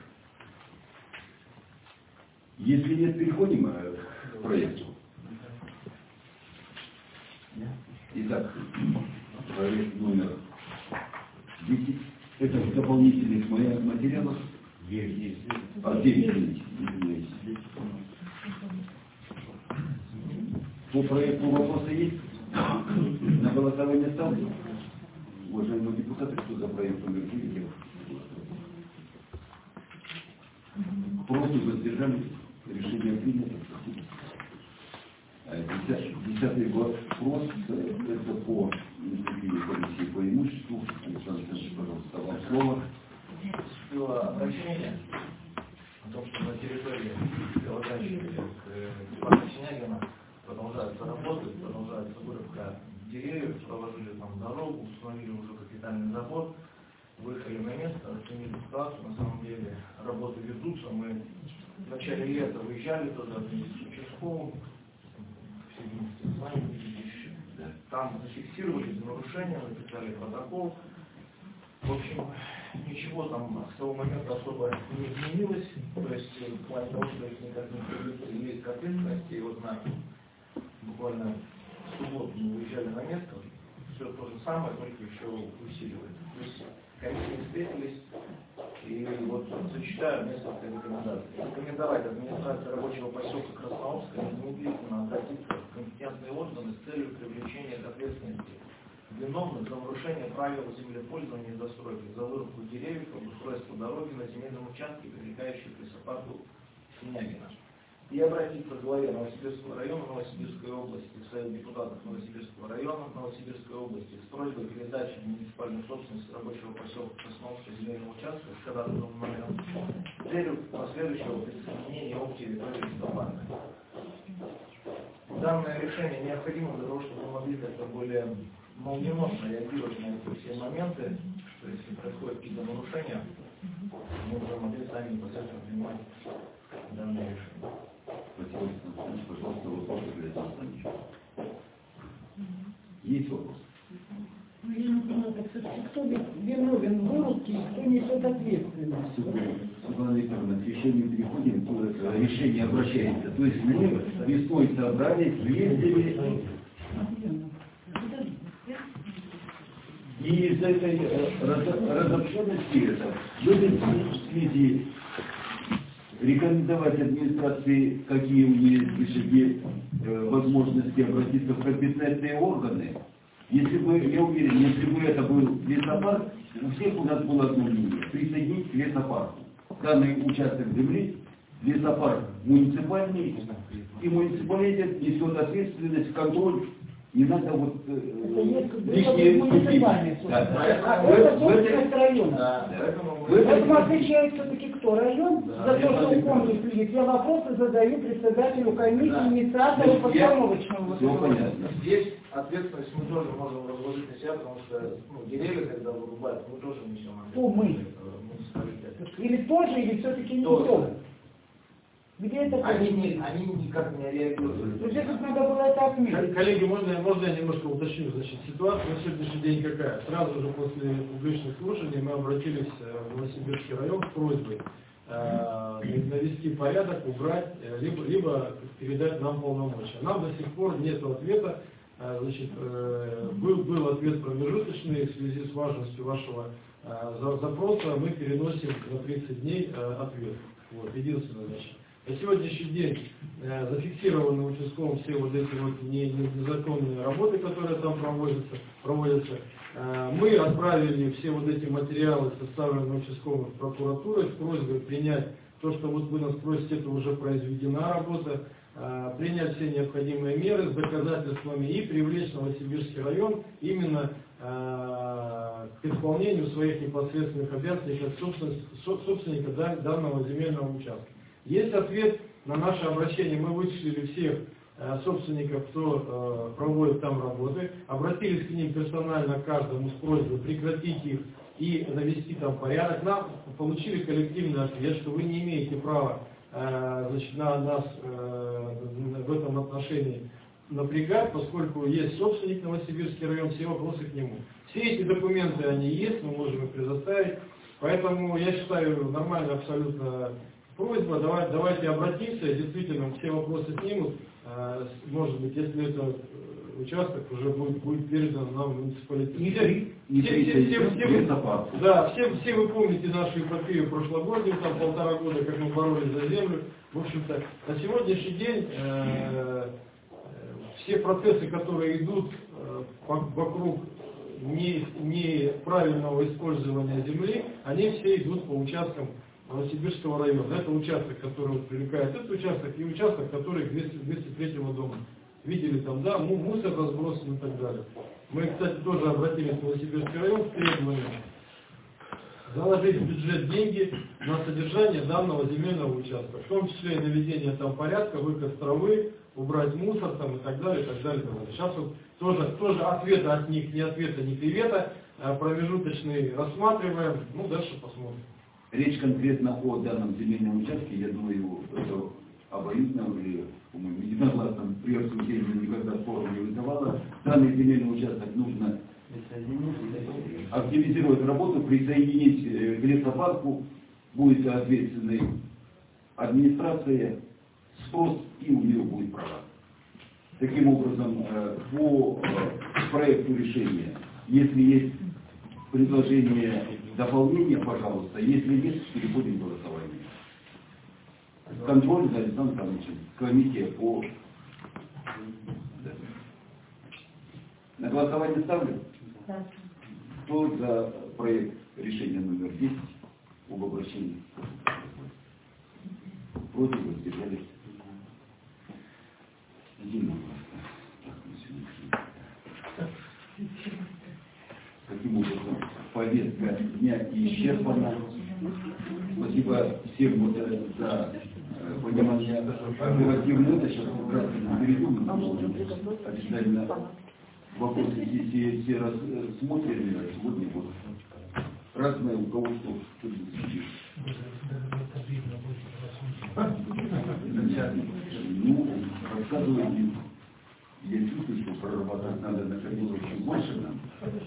Если нет, переходим к проекту. Итак, проект номер десять. Это в дополнительных материалах. девять. А, девять, извиняюсь. По проекту вопросы есть? На голосование ставлю. Уважаемые депутаты, кто за проект номер девять? Против, воздержались. Решение принято. Десятый вопрос, это по инициативе комиссии по имуществу. Александр Александрович, пожалуйста, вам слово. Было обращение о том, что на территории прилагающейся к парку Синягина продолжаются работы, продолжается вырубка деревьев, проложили там дорогу, установили уже капитальный забор, выехали на место, оценили ситуацию. На самом деле работы ведутся. Мы в начале лета выезжали туда вместе с участковым, все вместе с вами, там зафиксировали нарушения, написали протокол. В общем, ничего там с того момента особо не изменилось. То есть в плане того, что их никак не имеет к ответственности. И вот на буквально в субботу мы выезжали на место, все то же самое, только еще усиливается. То есть комиссии встретились, и вот зачитаю несколько рекомендаций. Рекомендовать администрации рабочего поселка Краснообска незамедлительно обратиться в компетентные органы с целью привлечения к ответственности виновных за нарушение правил землепользования и застройки, за вырубку деревьев, обустройство дороги на земельном участке, прилегающей к лесопарку Синягина. И обратиться к главе Новосибирского района Новосибирской области, к Совет депутатов Новосибирского района Новосибирской области с просьбой передачи в муниципальную собственность рабочего поселка Краснообска земельного участка с кадастровым номером с целью последующего присоединения его к территории лесопарка. Данное решение необходимо для того, чтобы мы могли как-то более молниеносно реагировать на эти все моменты, что если происходят какие-то нарушения, мы уже могли сами непосредственно принимать данное решение. Спасибо, пожалуйста, вопрос для Александра. Есть вопрос? Ну, я не понимаю, так все-таки кто виновен в вырубке и кто несет ответственность? Светлана Викторовна, к решению переходим, к решению обращается. То есть мы весной собрались, ездили, и из этой разобщенности будем в связи рекомендовать администрации, какие у нее есть возможности обратиться в компетентные органы. Если бы, я уверен, если бы это был лесопарк, у всех у нас было одно мнение – присоединить к лесопарку. Данный участок земли, лесопарк муниципальный, и муниципалитет несет ответственность, контроль. Не надо вот э, лишние муниципальные да. А это собственность района. Да, поэтому Поэтому отвечает все-таки кто? Район? Да, за то, что он комнату следит. Я вопросы задаю председателю комиссии, да. Инициатору постановочного. Все понятно. Здесь ответственность мы тоже можем разложить на себя, потому что ну, деревья, когда вырубают, мы тоже несем ответственность. Кто мы? Или тоже, или все-таки не то? Где это они, не, они никак не реагируют. Вот здесь надо было это отметить. Коллеги, можно, можно я немножко уточню? Значит, ситуация на сегодняшний день какая? Сразу же после публичных слушаний мы обратились в Новосибирский район с просьбой э, навести порядок, убрать, э, либо, либо передать нам полномочия. Нам до сих пор нет ответа. Э, значит, э, был, был ответ промежуточный в связи с важностью вашего э, запроса. Мы переносим на тридцать дней э, ответ. Вот, единственное, значит. На сегодняшний день э, зафиксированы участковым все вот эти вот не, не, незаконные работы, которые там проводятся. проводятся. Э, мы отправили все вот эти материалы, составленные участковым в прокуратуру, с просьбой принять то, что вот вы нас просите, это уже произведена работа, э, принять все необходимые меры с доказательствами и привлечь Новосибирский район именно э, к исполнению своих непосредственных обязанностей как собственника данного земельного участка. Есть ответ на наше обращение. Мы вычислили всех э, собственников, кто э, проводит там работы, обратились к ним персонально каждому с просьбой прекратить их и навести там порядок. Нам получили коллективный ответ, что вы не имеете права э, значит, на нас э, в этом отношении напрягать, поскольку есть собственник Новосибирский район, все вопросы к нему. Все эти документы, они есть, мы можем их предоставить. Поэтому я считаю нормально абсолютно просьба, давайте, давайте обратимся, действительно все вопросы снимут, может быть, если это участок уже будет, будет передан нам в муниципалитет. Все, все, все, все, все, да, все, все вы помните нашу эпопею прошлогоднюю, там полтора года, как мы боролись за землю. В общем-то, на сегодняшний день э, все процессы, которые идут э, вокруг не, неправильного использования земли, они все идут по участкам Новосибирского района. Это участок, который вот привлекает этот участок, и участок, который двести, двести третьего дома видели там, да, му- мусор разбросан и так далее. Мы, кстати, тоже обратились в Новосибирский район с требованием заложить в бюджет деньги на содержание данного земельного участка, в том числе и наведение там порядка, выкос травы, убрать мусор там и так далее, и так далее, и так далее. Сейчас вот тоже, тоже ответа от них, ни ответа, ни привета, а промежуточный рассматриваем, ну дальше посмотрим. Речь конкретно о данном земельном участке, я думаю, это обоюдно или, по-моему, единогласно при обсуждении никогда споров не вызывало. Данный земельный участок нужно активизировать работу, присоединить к лесопарку, будет соответственной администрация, спрос, и у нее будет права. Таким образом, по проекту решения, если есть предложение дополнения, пожалуйста, если нет, переходим к голосованию. Контроль за Александром Ивановичем, комиссия по... На голосование ставлю? Да. Кто за проект решения номер десять об обращении? Против, воздержались? Единогласно. Так, мы сегодня. Таким образом, повестка дня исчерпана. Спасибо всем вот за понимание оперативно. Это сейчас перейду. Обязательно вопросы все, все рассмотрены, а сегодня вот разное у кого что. Ну, рассказывайте. Я чувствую, что прорабатывать надо находить очень больше нам.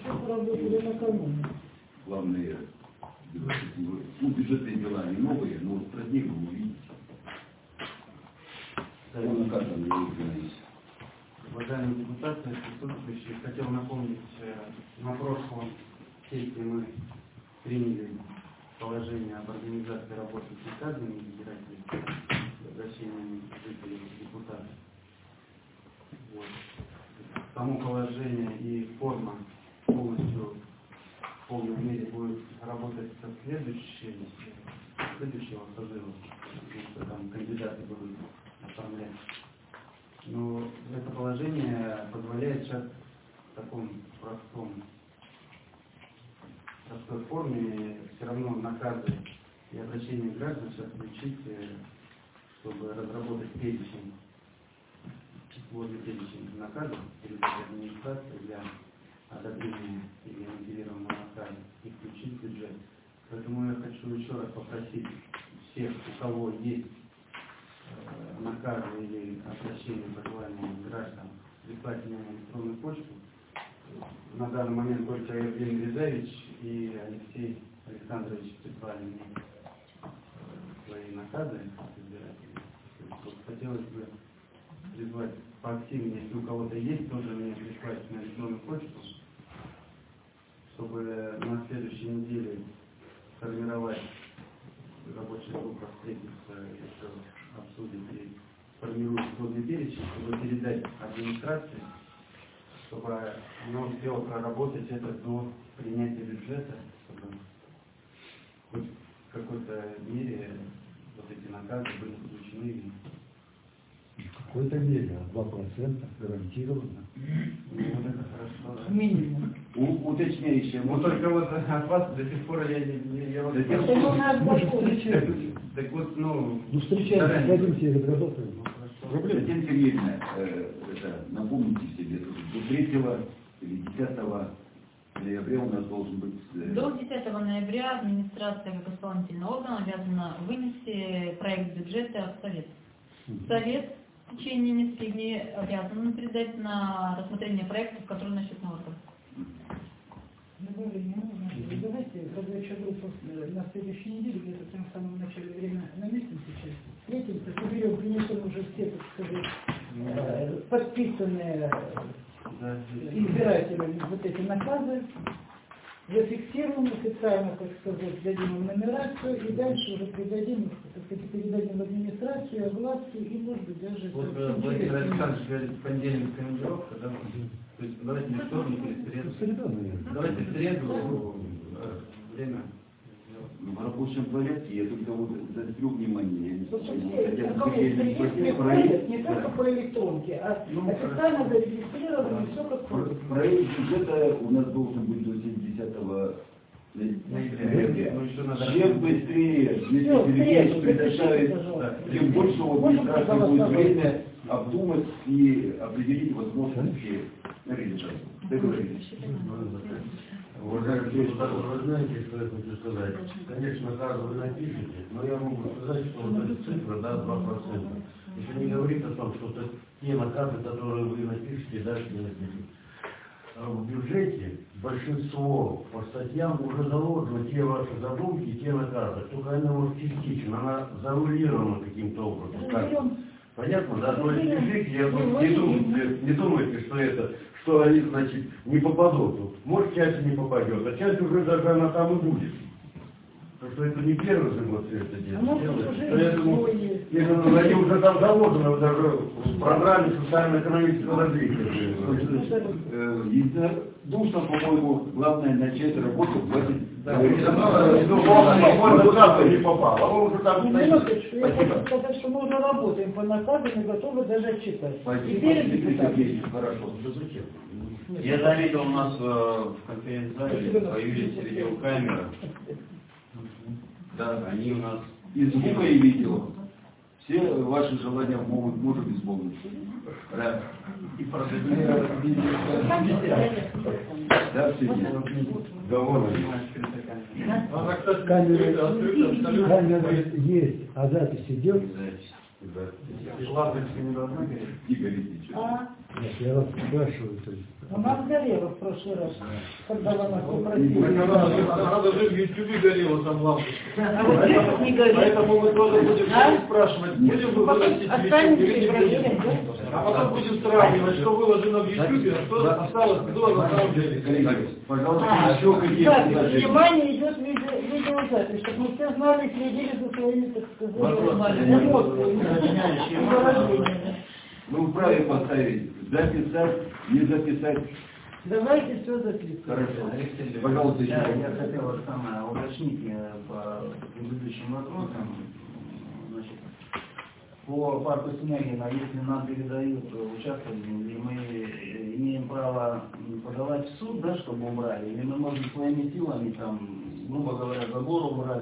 Главное, ну, бюджетные дела не новые, но стратегию вы увидите. Он наказан, я извиняюсь. Уважаемые депутаты, присутствующие, хотел напомнить, на прошлом сессии мы приняли положение об организации работы с указами избирателей, обращениями жителей депутатов. Вот. Само положение и форма полностью в полной мере будет работать со следующей, следующего созыва, потому что там кандидаты будут оформлять. Но это положение позволяет сейчас в таком простом, простой форме все равно наказы и обращения граждан сейчас включить, чтобы разработать перечень, сложный перечень наказов перед администрацией для одобрения или мотивированного наказа и включить в бюджет. Поэтому я хочу еще раз попросить всех, у кого есть наказы или обращения, пожелания граждан, прислать мне на электронную почту. На данный момент только Евгений Рязевич и Алексей Александрович прислали мне свои наказы избирательные. Вот хотелось бы призвать поактивнее, если у кого-то есть, тоже мне прислать на электронную почту, чтобы на следующей неделе сформировать рабочая группа, встретиться, еще обсудить и формирует сложный перечень, чтобы передать администрации, чтобы она успела проработать это до принятия бюджета, чтобы хоть в какой-то мере вот эти наказы были включены. В какой-то мере, два процента гарантированно. Ну, вот это хорошо. Минимум. У, уточняющее. Ну, только вот от вас до сих пор я не... не я вот... Так вот, ну... Ну, встречаемся, садимся и разработаем. Татьяна Сергеевна, э, это, напомните себе, до третьего или десятого ноября у нас должен быть... Э... До десятого ноября администрация как исполнительный орган обязана вынести проект бюджета в Совет. Совет в течение нескольких дней обязан передать на рассмотрение проектов, которые насчетный орган. Добавление нужно. Давайте рабочая группа на следующей неделе, где-то в том самом начале времени наместим сейчас. Встретимся, соберем, принесем уже все, так сказать, подписанные избирателями вот эти наказы, зафиксируем официально, так сказать, дадим им нумерацию и дальше уже передадим, так сказать, передадим в администрацию, власти и, может быть, даже... Вот Владимир Александрович говорит, в понедельник командировка, да? То есть давайте не вторник или в среду. Давайте в среду время. В рабочем порядке я только вот заострю внимание. Я не Вот знаю, все, хотя бы ну, хотели конечно, спросить если проект. ходят не только по электронке, а официально зарегистрированы, все как ходит. Проект бюджета у нас должен быть до семидесятого ноября. Чем быстрее, если Сергей предоставит, тем больше у администрации будет время обдумать и определить возможности реализации. Договорились. Уважаемый депутат, вы знаете, что я хочу сказать? Конечно, как вы напишете, но я могу сказать, что вот эта цифра, да, два процента. Еще не говорит о том, что это те наказы, которые вы напишете, дальше не напишете. В бюджете большинство по статьям уже заложено те ваши задумки, те наказы. Только она может частично, она завуалирована каким-то образом. Как? Понятно, да? То есть пишите, я не думайте, не думайте, что это, что они, значит, не попадут. Может, часть не попадет, а часть уже даже она там и будет. Потому что это не первый же год все это делает. Поэтому именно они уже там заложены даже в программе социально-экономического развития. Единодушно, по-моему, главное начать работу в этом. Не попал, а он уже там Я хочу сказать, что мы уже работаем по наказам и готовы даже отчитать. Теперь Хорошо. Я заметил, у нас в конференц-зале появились видеокамеры. Да, они у нас И звука, и видео. Все ваши желания могут, можем исполнить. Да. и Да, все есть. Она, кстати, Камера, абсолютно, камера есть, а запись идет? лампочка не должна гореть. Игорь Ильич. А, Нет, я вас спрашиваю. То есть. у нас горело в прошлый раз, когда вы нас Так попросили. Она, она даже в Ютубе горела там лампочка. А вот здесь не горит. Поэтому мы тоже будем А? спрашивать, будем вы выносить в Останется YouTube или и не проверять, будем. да? А потом будем сравнивать, что выложено в Ютубе, а что осталось, кто на самом деле. Коллеги, пожалуйста, А, еще какие да, предложения? внимание, идет видео, видеозапись, чтобы мы все знали и следили за своими, так сказать, эмоциями, выражениями. Вы вправе поставить, записать, не записать. Давайте все записывать. Хорошо. Пожалуйста, еще. Да, я хотел вот самое уточнить э, по предыдущим вопросам. Значит, по парку Снегина, если нам передают участок земли, мы имеем право подавать в суд, да, чтобы убрали, или мы можем своими силами там, грубо говоря, забор убрать.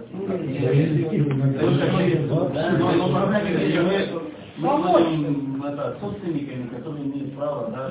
Мы будем это, собственниками, которые имеют право, да,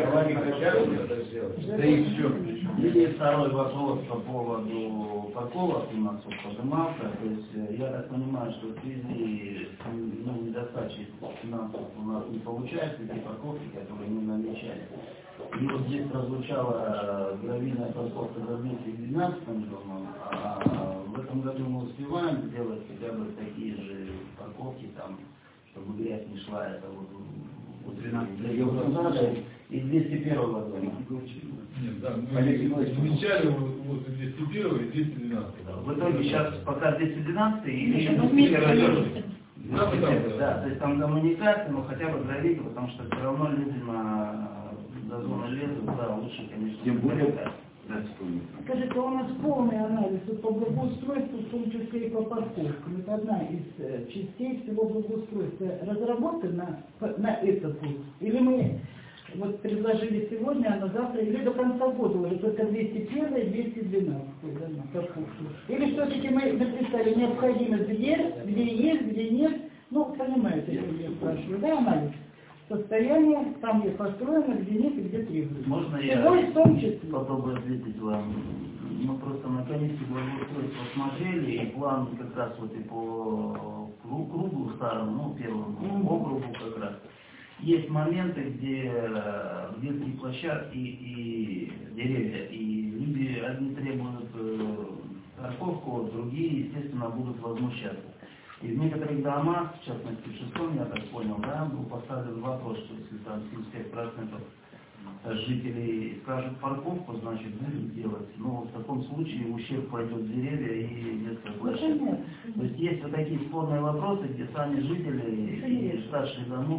да и все. И второй вопрос по поводу парковок у нас вот поднимался. То есть я так понимаю, что в связи с ну, недостачей финансов у нас не получается эти парковки, которые мы намечали. И вот здесь прозвучала гравийная парковка за двести двенадцатом году, а в этом году мы успеваем сделать хотя бы такие же парковки там, чтобы грязь не шла, это вот, вот тринадцать и двести первого года. Нет, да, мы замечали вот двести первый и двести двенадцатый. В итоге сейчас пока двести двенадцатый или Ну, двести первый. Да, Да, то есть там коммуникация, но хотя бы гравить, потому что все равно люди на до зоны лезут, да, лучше, конечно, Тем более, Скажите, у нас полный анализ по благоустройству, в том числе и по парковкам. Это одна из э, частей всего благоустройства. Разработан на, на этот год? Или мы вот предложили сегодня, а на завтра, или до конца года уже только двести один и двести двенадцать да, на парковку? Или все-таки мы написали необходимость где, где есть, где нет? Ну, понимаете, что я спрашиваю, да, анализ? Состояние, там где построено, где нет и где требуется. Можно Всего я в том числе. попробую ответить вам? Мы просто на комиссии благоустройства смотрели, и план как раз вот и по кругу старому, ну, первому mm-hmm. округу как раз. Есть моменты, где детские площадки и деревья, и люди, одни требуют парковку, другие, естественно, будут возмущаться. И в некоторых домах, в частности в шестом, я так понял, да, был поставлен вопрос, что если там семьдесят пять процентов жителей скажут парковку, значит будут делать. Но в таком случае ущерб пойдет в деревья и детская площадка. То есть есть вот такие спорные вопросы, где сами жители и старшие домов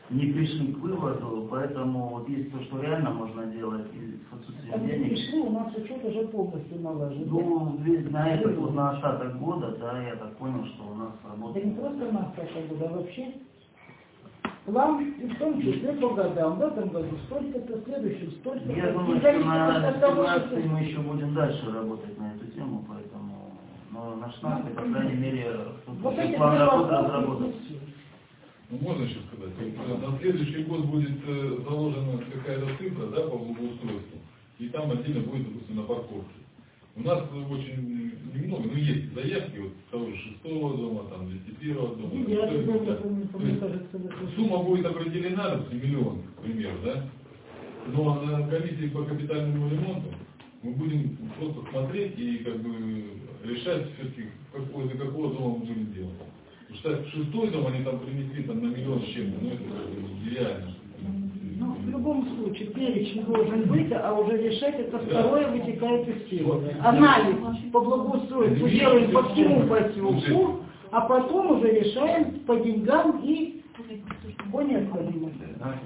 не пришли к выводу, поэтому вот есть то, что реально можно делать, и с отсутствием А денег. пришли, у нас учет уже полностью налажен. Ну, ведь на этот, вот, на остаток года, да, я так понял, что у нас Это работает. не просто на остаток года, а вообще. План, и в том числе по годам. В этом году столько-то, в следующем столько-то. Я думаю, что на семнадцатый мы еще будем дальше работать на эту тему, поэтому но на шестнадцатый, по крайней мере, вот эти план работы вопросы, разработан. Ну, можно еще сказать, вот, на следующий год будет э, заложена какая-то цифра, да, по благоустройству, и там отдельно будет, допустим, на парковке. У нас очень немного, ну, есть заявки, вот, того же шестого дома, там, двести первого дома. И я есть, думаю, да. что мне То есть, кажется, это сумма будет определена, допустим, миллион, к примеру, да, но на комиссии по капитальному ремонту мы будем просто смотреть и как бы решать все-таки, какого, за какого дома мы будем делать. Потому что шестой дом они там принесли там, на миллион с чем-то, ну это нереально. Ну, в любом случае, перечень должен быть, а уже решать это второе вытекает из всего. Анализ по благоустройству делаем по всему поселку, а потом уже решаем по деньгам и по необходимости.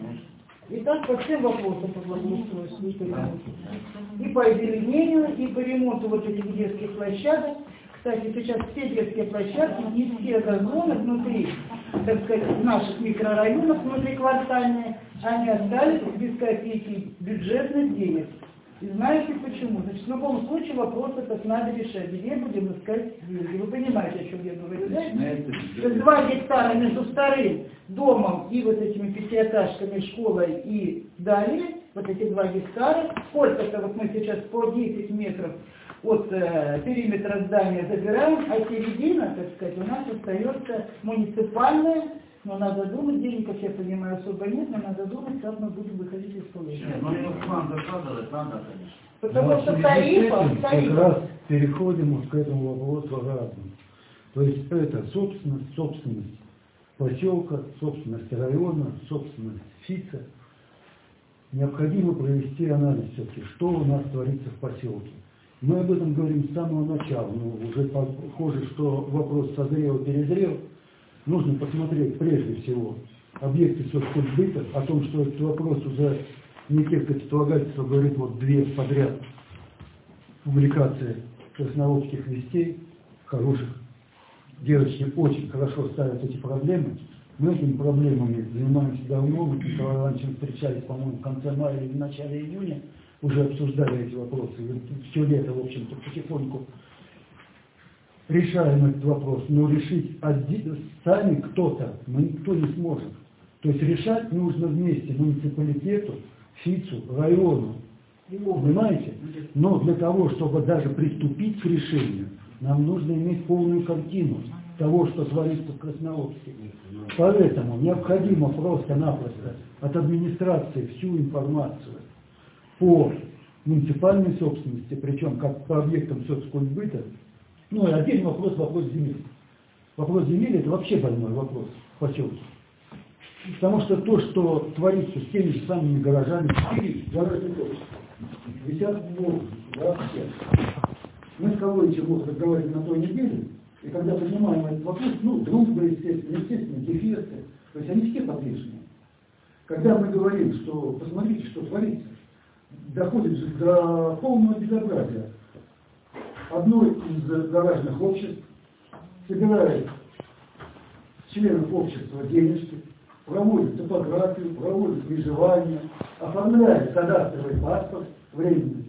И так по всем вопросам по благоустройству и по ремонту. И по озеленению, и по ремонту вот этих детских площадок. Кстати, сейчас все детские площадки и все газоны внутри, так сказать, наших микрорайонов, внутриквартальные, они остались без копейки бюджетных денег. И знаете почему? Значит, в любом случае вопрос этот надо решать. Где будем искать деньги? Вы понимаете, о чем я говорю, да? Два гектара между вторым домом и вот этими пятиэтажками, школой и далее, вот эти два гектара, сколько-то вот мы сейчас по десять метров от э, периметра здания забираем, а середина, так сказать, у нас остается муниципальная, но надо думать, денег, как я понимаю, особо нет, но надо думать, как мы будем выходить из положения. Ну, его в план закладывать надо, конечно. Потому Но что в связи тарифа, с этим тарифа. Как раз переходим вот к этому вопросу обратно. То есть это собственность, собственность поселка, собственность района, собственность ФИЦа. Необходимо провести анализ все-таки, что у нас творится в поселке. Мы об этом говорим с самого начала, но уже похоже, что вопрос созрел, перезрел. Нужно посмотреть прежде всего объекты соцкультбыта, о том, что этот вопрос уже не те, как отлагательство говорит, вот две подряд публикации краснообских вестей, хороших. Девочки очень хорошо ставят эти проблемы. Мы этими проблемами занимаемся давно. Мы с Николаем Ивановичем встречались, по-моему, в конце мая или в начале июня. Уже обсуждали эти вопросы. Все лето, в общем-то, потихоньку решаем этот вопрос. Но решить один, сами кто-то, мы никто не сможет. То есть решать нужно вместе муниципалитету, ФИЦу, району. Понимаете? Но для того, чтобы даже приступить к решению, нам нужно иметь полную картину того, что творится в Краснообске. Поэтому необходимо просто-напросто от администрации всю информацию по муниципальной собственности, причем как по объектам соцкультбыта. Ну и отдельный вопрос, вопрос земли. Вопрос земли – это вообще больной вопрос в поселке. Потому что то, что творится с теми же самыми гаражами, гаражные точки, висят в воздухе, вообще. Мы с Ковалевичем вот разговаривали на той неделе, и когда поднимаем этот вопрос, ну, дружба, естественно, естественно, дефекты, то есть они все подвешены. Когда мы говорим, что посмотрите, что творится, доходит же до полного безобразия. Одно из гаражных обществ собирает членов общества денежки, проводит топографию, проводит межевание, оформляет кадастровый паспорт временный.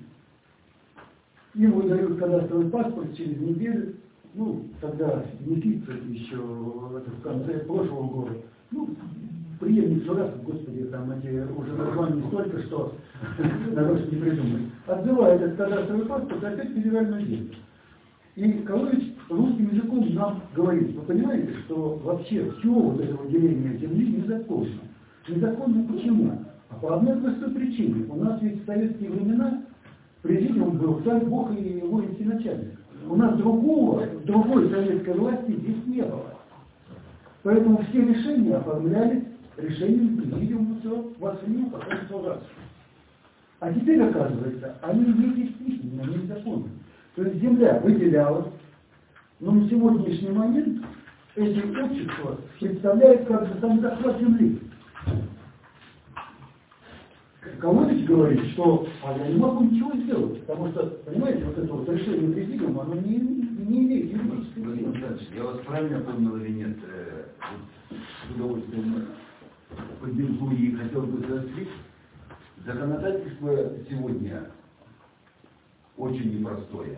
Им выдают кадастровый паспорт через неделю, ну, тогда Никита еще это, в конце прошлого года, ну, преемник Журавского, господи, там эти уже названия столько, что народ не придумали. Отзывает этот кадастровый паспорт, опять федеральную землю. И Ковалевич русским языком нам говорит, вы понимаете, что вообще все вот это выделение земли незаконно. Незаконно почему? А по одной простой причине. У нас ведь в советские времена президиум был царь, бог и воинский начальник. У нас другого, другой советской власти здесь не было. Поэтому все решения оформлялись решением президиума, все, вас не потом раз. А теперь, оказывается, они не действительно незаконны. То есть земля выделялась, но на сегодняшний момент эти общества представляют как бы сам захват земли. Колодич говорит, что а я не могу ничего сделать, потому что, понимаете, вот это вот решение президиума, оно не, не имеет юридической силы. Я вас правильно понял или нет? Э, вот, с удовольствием поддержу и хотел бы заострить. Законодательство сегодня очень непростое.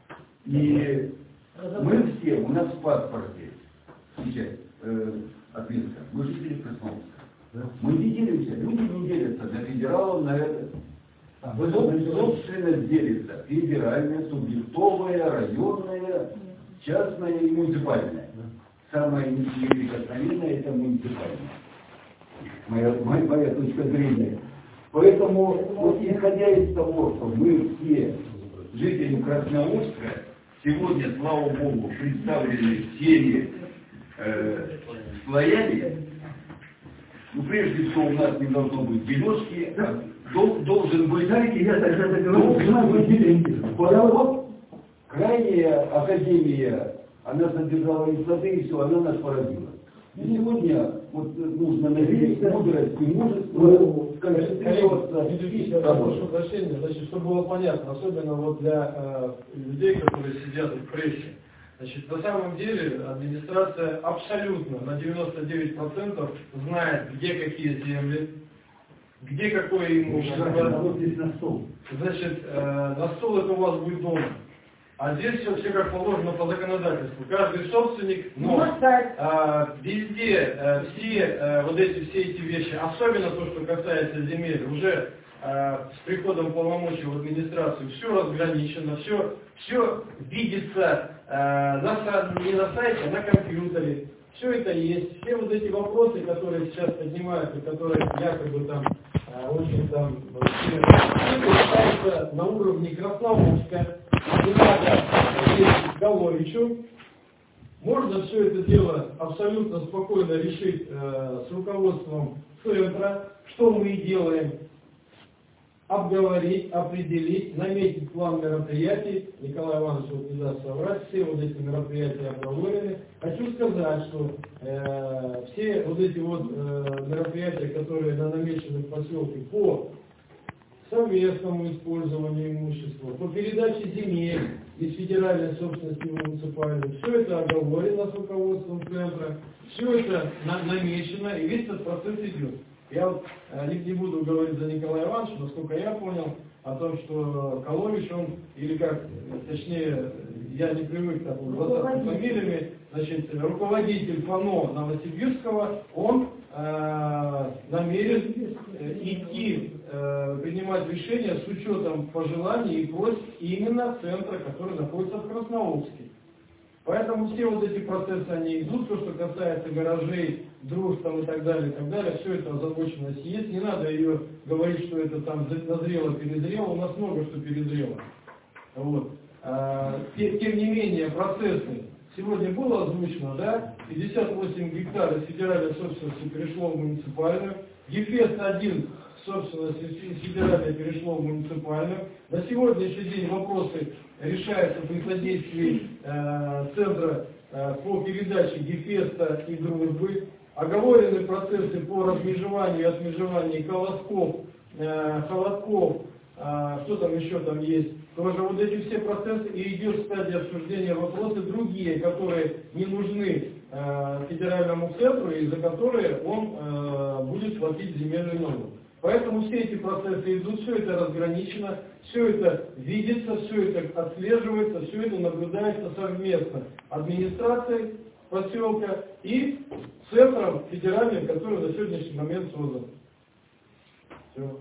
И мы все, у нас в паспорте, сейчас, э, отметка, мы жители Красноярска. Мы не делимся, люди не делятся на федералов, на это. А, собственность делится федеральная, субъектовая, районная, частная и муниципальная. Самое неприкосновенное это муниципальная. Моя, моя, моя точка зрения. Поэтому, вот исходя из того, что мы все жители Красноярска, сегодня, слава Богу, представлены всеми э, слоями. Ну, прежде всего, у нас не должно быть дележки, а дол, должен быть... Знаете, я тогда должен быть дележки. Вот крайняя академия, она содержала и сады, и все, она нас поразила. И сегодня вот нужно навеять мудрость и мужество, концентрироваться. Прошу прощения, значит, чтобы было понятно, особенно вот для э, людей, которые сидят в прессе. Значит, на самом деле администрация абсолютно на девяносто девять процентов знает, где какие земли, где какое имущество. Значит, э, на стол это у вас будет дома. А здесь все, все как положено по законодательству. Каждый собственник, но э, везде э, все э, вот эти все эти вещи, особенно то, что касается земель, уже э, с приходом полномочий в администрацию все разграничено, все, все видится э, на, не на сайте, а на компьютере. Все это есть. Все вот эти вопросы, которые сейчас поднимаются, которые якобы там э, очень там все, это считается на уровне Красноярска. Не надо ездить к Головичу. Можно все это дело абсолютно спокойно решить э, с руководством центра, что мы и делаем. Обговорить, определить, наметить план мероприятий. Николай Иванович вот не даст соврать, все вот эти мероприятия обговорены. Хочу сказать, что э, все вот эти вот э, мероприятия, которые намечены в поселке по совместному использованию имущества, по передаче земель из федеральной собственности в муниципальную, все это оговорено с руководством центра, все это на, намечено, и весь этот процесс идет. Я вот э, не, не буду говорить за Николая Ивановича, насколько я понял, о том, что Колович, он, или как, точнее, я не привык к таким фамилиями, значит, руководитель ФАНО Новосибирского, он э, намерен э, идти, э, принимать решения с учетом пожеланий и просьб именно центра, который находится в Красноярске. Поэтому все вот эти процессы, они идут, то, что касается гаражей, дружб там, и так далее, и так далее, все это озабоченность есть. Не надо ее говорить, что это там назрело, перезрело, у нас много что перезрело. Вот. А, тем, тем не менее, процессы сегодня было озвучено, да, пятьдесят восемь гектаров федеральной собственности перешло в муниципальную, ГИФЕС один собственность федеральная перешло в муниципальную. На сегодняшний день вопросы решаются при содействии э, Центра э, по передаче ГИФЕСа и дружбы. Оговорены процессы по размежеванию и отмежеванию колосков, э, холодков, э, что там еще там есть. Тоже вот эти все процессы, и идет стадия обсуждения вопросы другие, которые не нужны э, федеральному центру и за которые он э, будет платить земельный налог. Поэтому все эти процессы идут, все это разграничено, все это видится, все это отслеживается, все это наблюдается совместно администрацией поселка и центром федеральным, который на сегодняшний момент создан. Все.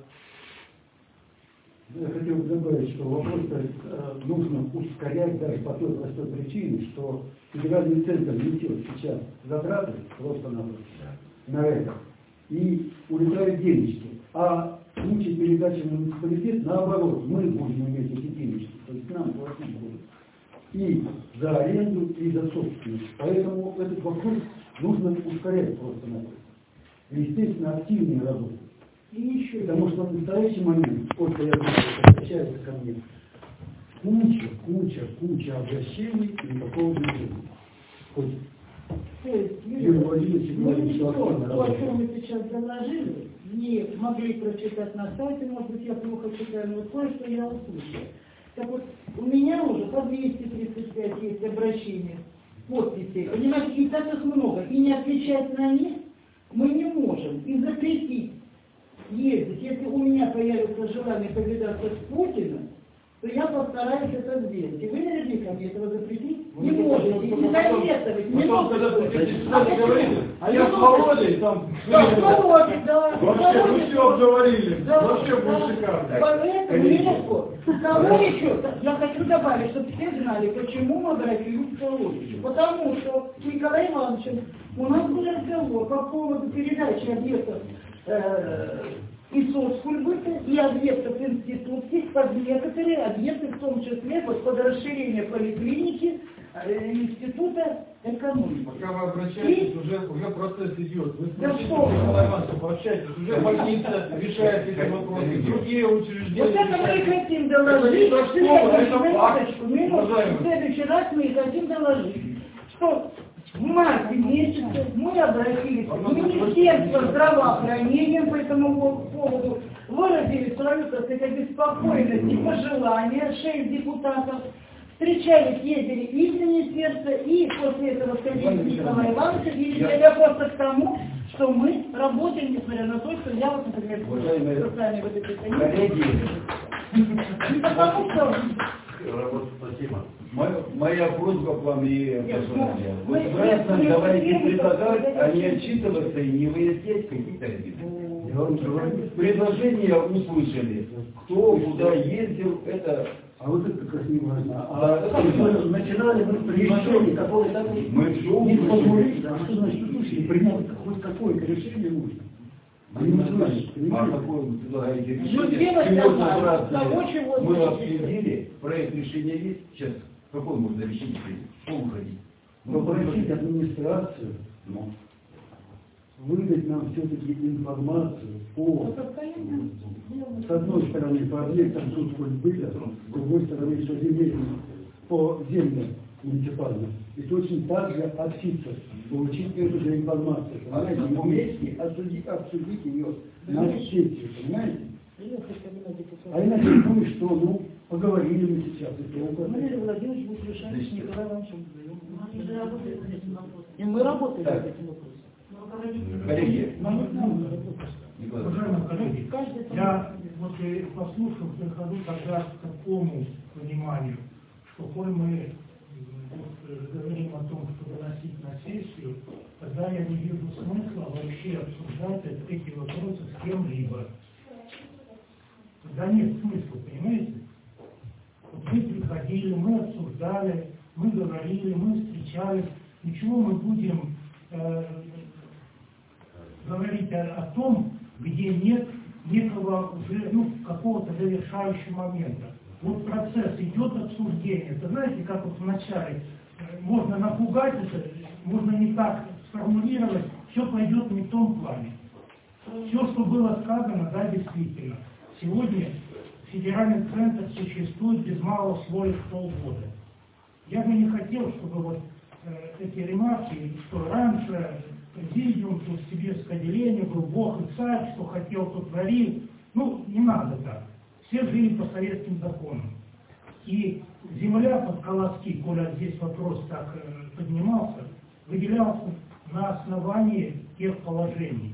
Я хотел бы добавить, что вопрос нужно ускорять даже по той простой причине, что федеральный центр несет сейчас затраты просто-напросто на это и улетают денежки. А в случае передачи в муниципалитет, наоборот, мы будем иметь эти денежки, то есть нам платить будут и за аренду, и за собственность. Поэтому этот вопрос нужно ускорять просто-напросто. Естественно, активнее работать. И еще, потому что в настоящий момент, сколько я думаю, обращается ко мне, куча, куча, куча обращений и никакого движения. Хоть То есть, Юрий Владимирович мы говорит, не что все, активно то, о работает. чем мы сейчас заложили, не могли прочитать на сайте, может быть, я плохо читаю, но кое-что я услышала. Так вот, у меня уже по двести тридцать пять есть обращений, подписей, понимаете, и так их много, и не отвечать на них мы не можем, и запретить ездить. Если у меня появится желание повидаться с Путиным, то я постараюсь это сделать. И вы наверняка мне этого запретить не можете, и не советовать. Не можете. А я с Володей там... Да, с Володей, да. Вообще, мы все обговорили. Да, Вообще да. будет шикарно. Поэтому нелегко. Кого еще? Я хочу добавить, чтобы все знали, почему мы обратились к Володю. Потому что с Николаем Ивановичем у нас был разговор по поводу передачи объектов э, и соцкультбыта, и объектов институтских под некоторые объекты, в том числе вот, под расширение поликлиники, э, института экономики. Пока вы обращаетесь, И... уже, уже процесс идет. Вы Да спросите что вы? Николая Ивановича, пообщайтесь, уже больница решает эти вопросы, другие учреждения. Вот это мы и решают. хотим Это доложить. не то слово, это факт. Минуточку, минуточку. В следующий раз мы и хотим доложить, что в марте месяце мы обратились в Министерство здравоохранения по этому поводу, выразили свою, так сказать, обеспокоенность и пожелания, шесть депутатов, встречались, ездили и в министерство, и после этого сходили с Николаем Ивановичем, и это просто к тому, что мы работаем, несмотря на то, что я вот, например, с вами в этой комиссии. Не потому что... Спасибо. Моя, моя просьба к вам и пожелания. мы- Вот правильно мы- давайте мы- предлагать, а не отчитываться и не выяснять какие-то обиды. Я вам говорю, Предложения услышали. Кто куда ездил, это... а вот это как раз не важно. Да, А это не важно. начинали мы с предложений, которые так Мы все не услышали. позволили, а что значит услышали, принять хоть какое-то решение нужно. Они не знают, А понимаете? какое вы предлагаете Ну, решение? делать Сегодня давай. братцы, Того, чего мы вы обсудили, проект решения есть. Сейчас какое можно решение принять? Что выходить? Попросить администрацию Ну, выдать нам все-таки информацию по, с одной стороны, по объектам соцкультбыта, с другой стороны, что земельным, по землям муниципальным. И точно так же от ФИЦа получить эту же информацию. Понимаете, и вместе обсудить, обсудить ее на сессию, понимаете? А иначе думаю, что, ну, поговорили мы сейчас, и толку. Валерий Владимирович будет решать с Николаем Ивановичем. И мы работаем Так. над этим вопросом. коллеги, Николай. Уважаемые коллеги, я вот и послушал, прихожу тогда к такому пониманию, что коль мы вот, говорим о том, что выносить на сессию, тогда я не вижу смысла вообще обсуждать эти вопросы с кем-либо. Тогда нет смысла, понимаете? Вот мы приходили, мы обсуждали, мы говорили, мы встречались. Ничего мы будем э, говорить о, о том, где нет некого уже, ну, какого-то завершающего момента. Вот процесс идет обсуждение. Это знаете, как вот вначале э, можно напугать это, можно не так сформулировать, все пойдет не в том плане. Все, что было сказано, да, действительно. Сегодня федеральный центр существует без малого своих полгода. Я бы не хотел, чтобы вот э, эти ремарки, что раньше президиум, тут сибирское отделение, был Бог и царь, что хотел, то творил. Ну, не надо так. Все жили по советским законам. И земля под колоски, коли здесь вопрос так э, поднимался, выделялся на основании тех положений.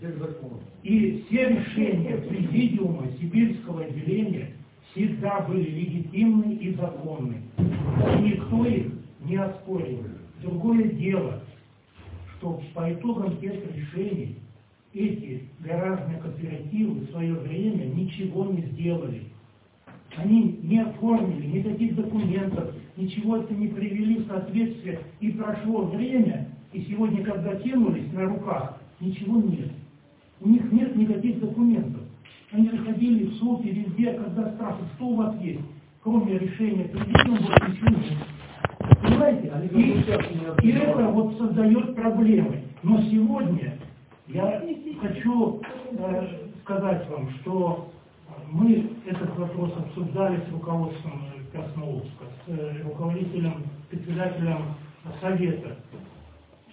И все решения президиума сибирского отделения всегда были легитимны и законны. И никто их не оспоривал. Другое дело, что по итогам тех решений эти гаражные кооперативы в свое время ничего не сделали. Они не оформили никаких документов, ничего это не привели в соответствие. И прошло время, и сегодня, когда кинулись на руках, ничего нет. У них нет никаких документов. Они заходили в суд и везде, когда спрашивают, что у вас есть, кроме решения президиума, вот ничего нет. Понимаете? И, и это вот создает проблемы. Но сегодня я хочу э, сказать вам, что мы этот вопрос обсуждали с руководством Красноурска, с э, руководителем, председателем совета.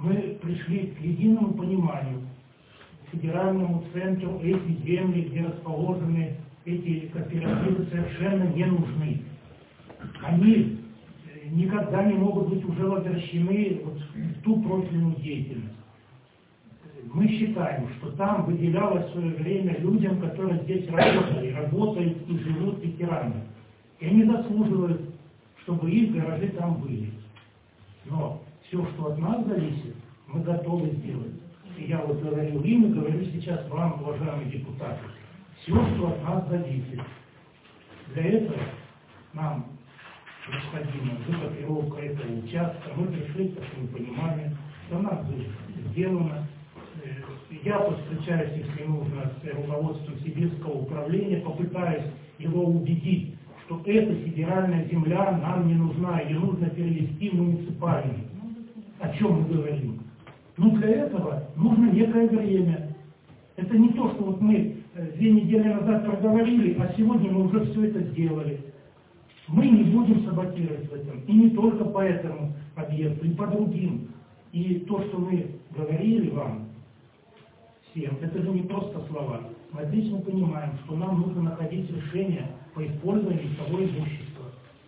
мы пришли к единому пониманию, федеральному центру эти земли, где расположены эти кооперативы, совершенно не нужны. Они никогда не могут быть уже возвращены вот в ту профильную деятельность. Мы считаем, что там выделялось в свое время людям, которые здесь работали, работают и живут ветераны. И они заслуживают, чтобы их гаражи там были. Но все, что от нас зависит, мы готовы сделать. И я вот говорил им и говорю сейчас вам, уважаемые депутаты, все, что от нас зависит. Для этого нам необходима выкопировка этого участка. Мы пришли к такому пониманию, что у нас будет сделано. Я тут встречаюсь, если нужно, с руководством Сибирского управления, попытаюсь его убедить, что эта федеральная земля нам не нужна, ее нужно перевести в муниципальную. О чем мы говорим? Но для этого нужно некое время. Это не то, что вот мы две недели назад проговорили, а сегодня мы уже все это сделали. Мы не будем саботировать в этом. И не только по этому объекту, и по другим. И то, что мы говорили вам всем, это же не просто слова. Мы отлично понимаем, что нам нужно находить решение по использованию того имущества.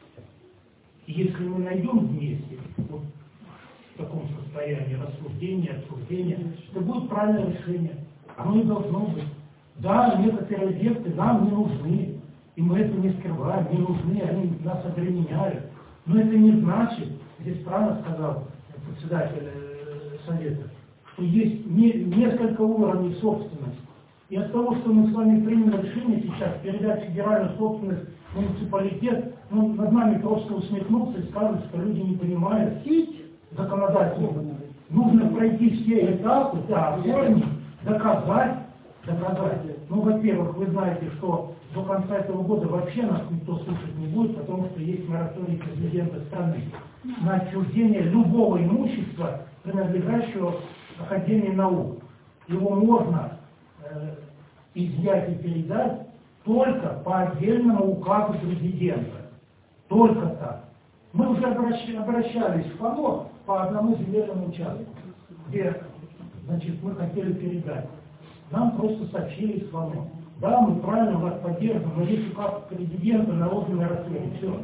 И если мы найдем вместе, вот в таком состоянии рассуждения, обсуждения, это будет правильное решение. Оно и должно быть. Да, некоторые объекты нам не нужны, и мы это не скрываем, не нужны, они нас обременяют. Но это не значит, здесь правильно сказал председатель Совета, что есть не, несколько уровней собственности. И от того, что мы с вами приняли решение сейчас передать федеральную собственность в муниципалитет, ну, над нами просто усмехнутся и скажут, что люди не понимают законодательно. Нужно пройти все этапы, да, оформить, доказать, доказать. Ну, во-первых, вы знаете, что до конца этого года вообще нас никто слушать не будет, потому что есть мораторий президента страны на отчуждение любого имущества, принадлежащего Академии наук. Его можно э, изъять и передать только по отдельному указу президента. Только так. Мы уже обращались в ФАМО по одному земельному участку, где, значит, мы хотели передать. Нам просто сообщили из ФАМО. Да, мы правильно вас поддерживаем, но есть указ президента на органы расследования. Все.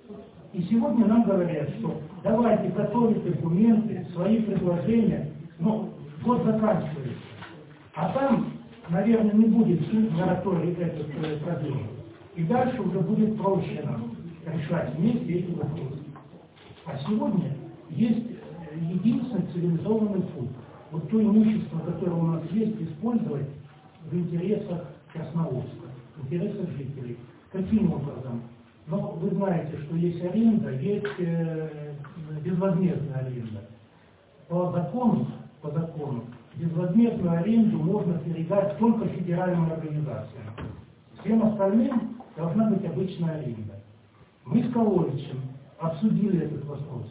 И сегодня нам говорят, что давайте готовить документы, свои предложения, но год заканчивается. А там, наверное, не будет мораторий этой проблемы. И дальше уже будет проще нам решать вместе эти вопросы. А сегодня есть единственный цивилизованный путь. Вот то имущество, которое у нас есть, использовать в интересах Красноурска, в интересах жителей. Каким образом? Но вы знаете, что есть аренда, есть э, безвозмездная аренда. По закону, по закону, безвозмездную аренду можно передать только федеральным организациям. Всем остальным должна быть обычная аренда. Мы с Коловичем обсудили этот вопрос.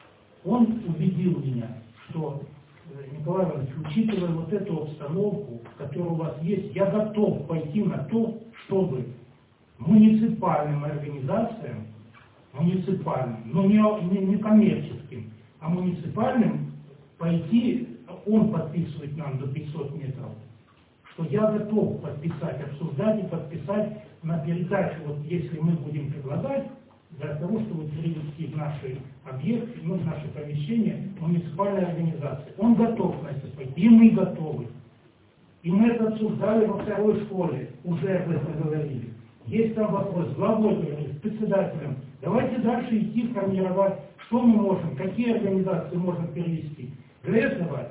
Он убедил меня, что, Николай Иванович, учитывая вот эту обстановку, которая у вас есть, я готов пойти на то, чтобы муниципальным организациям, муниципальным, но не, не, не коммерческим, а муниципальным пойти, он подписывает нам до пятисот метров, что я готов подписать, обсуждать и подписать на передачу, вот если мы будем предлагать, для того, чтобы перевести в наши объекты, ну, в наше помещение муниципальной организации. Он готов на это пойти, и мы готовы. И мы это обсуждали во второй школе, уже об этом говорили. Есть там вопрос, с главой говорили, с председателем. Давайте дальше идти формировать, что мы можем, какие организации можем перевести. Для этого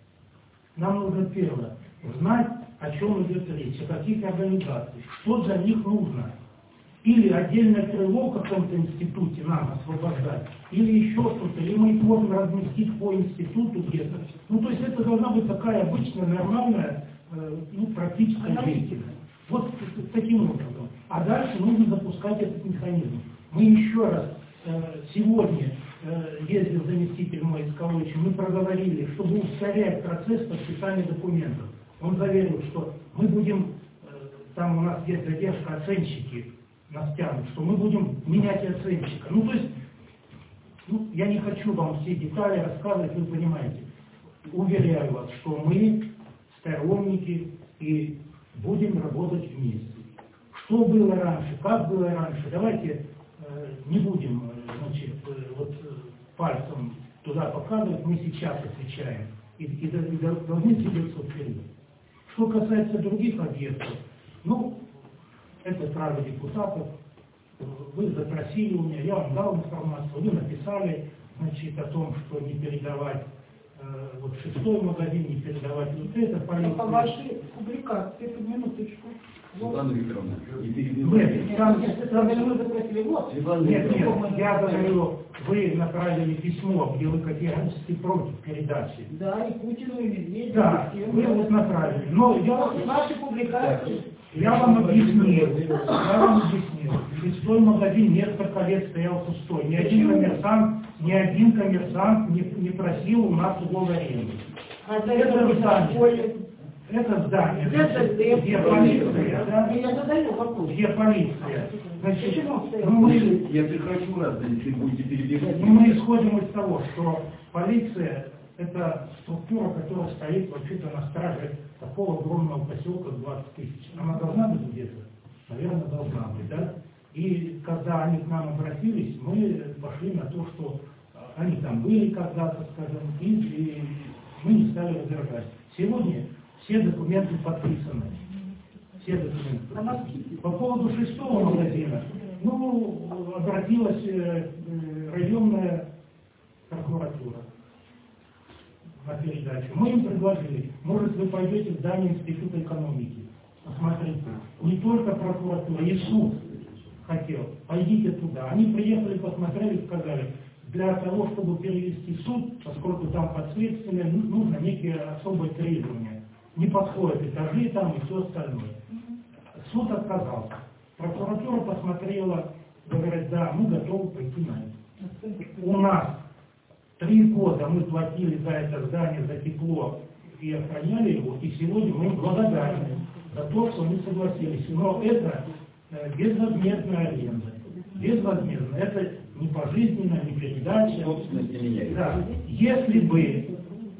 нам нужно первое, знать, о чем идет речь, о каких организациях, что для них нужно. Или отдельное крыло в каком-то институте нам освобождать, или еще что-то, или мы их можем разместить по институту где-то. Ну, то есть это должна быть такая обычная, нормальная, э, ну, практическая деятельность. Вот таким образом. А дальше нужно запускать этот механизм. Мы еще раз э, сегодня э, ездил заместитель мой из Коловича, мы проговорили, чтобы ускорять процесс подписания документов. Он заверил, что мы будем, э, там у нас есть задержка, оценщики нас тянут, что мы будем менять оценщика. Ну, то есть, ну, я не хочу вам все детали рассказывать, вы понимаете. уверяю вас, что мы сторонники и будем работать вместе. Что было раньше, как было раньше, давайте э, не будем значит, э, вот, э, пальцем туда показывать, мы сейчас отвечаем и, и, и должны двигаться вперед. Что касается других объектов, ну, это право депутатов, вы запросили у меня, я вам дал информацию, вы написали, значит, о том, что не передавать э, вот шестой магазин, не передавать вот это, полиция. По вашей публикации, по минуточку. Светлана Викторовна, не Нет, там, там, мы запросили, вот. нет, нет, я говорю, вы направили письмо, где вы категорически против передачи. Да, и Путину, и Медведеву. Да, вы вот направили. Но я, наши публикации. я вам объяснил, я вам объяснил. Шестой магазин несколько лет стоял пустой. Ни один коммерсант, ни один коммерсант не, не просил у нас его в аренду. А это здание, это здание, это где полиция, да? Я задаю вопрос. Где полиция? Значит, Почему стоял? ну, мы, Я прекращу раз, если будете перебегать. ну, мы исходим из того, что полиция – это структура, которая стоит вообще-то на страже такого огромного поселка двадцать тысяч. Она должна быть где-то? Наверное, должна быть, да? И когда они к нам обратились, мы пошли на то, что они там были когда-то, скажем, и, и мы не стали возражать. Сегодня все документы подписаны. Все документы. По поводу шестого магазина, ну, обратилась э, районная прокуратура на передачу. Мы им предложили, может, вы пойдете в здание Института экономики. Посмотрите, не только прокуратура, и суд хотел. Пойдите туда. Они приехали, посмотрели, сказали, для того, чтобы перевести суд, поскольку там подследственные, нужно некие особые требования. Не подходят этажи там и все остальное. Суд отказался. Прокуратура посмотрела, говорит, да, мы готовы пойти на это. У нас три года мы платили за это здание, за тепло и охраняли его, и сегодня мы им благодарны за то, что они согласились. Но это э, безвозмездная аренда. Безвозмездная. Это не пожизненная, не передача. Собственность не меняется. Да. Если бы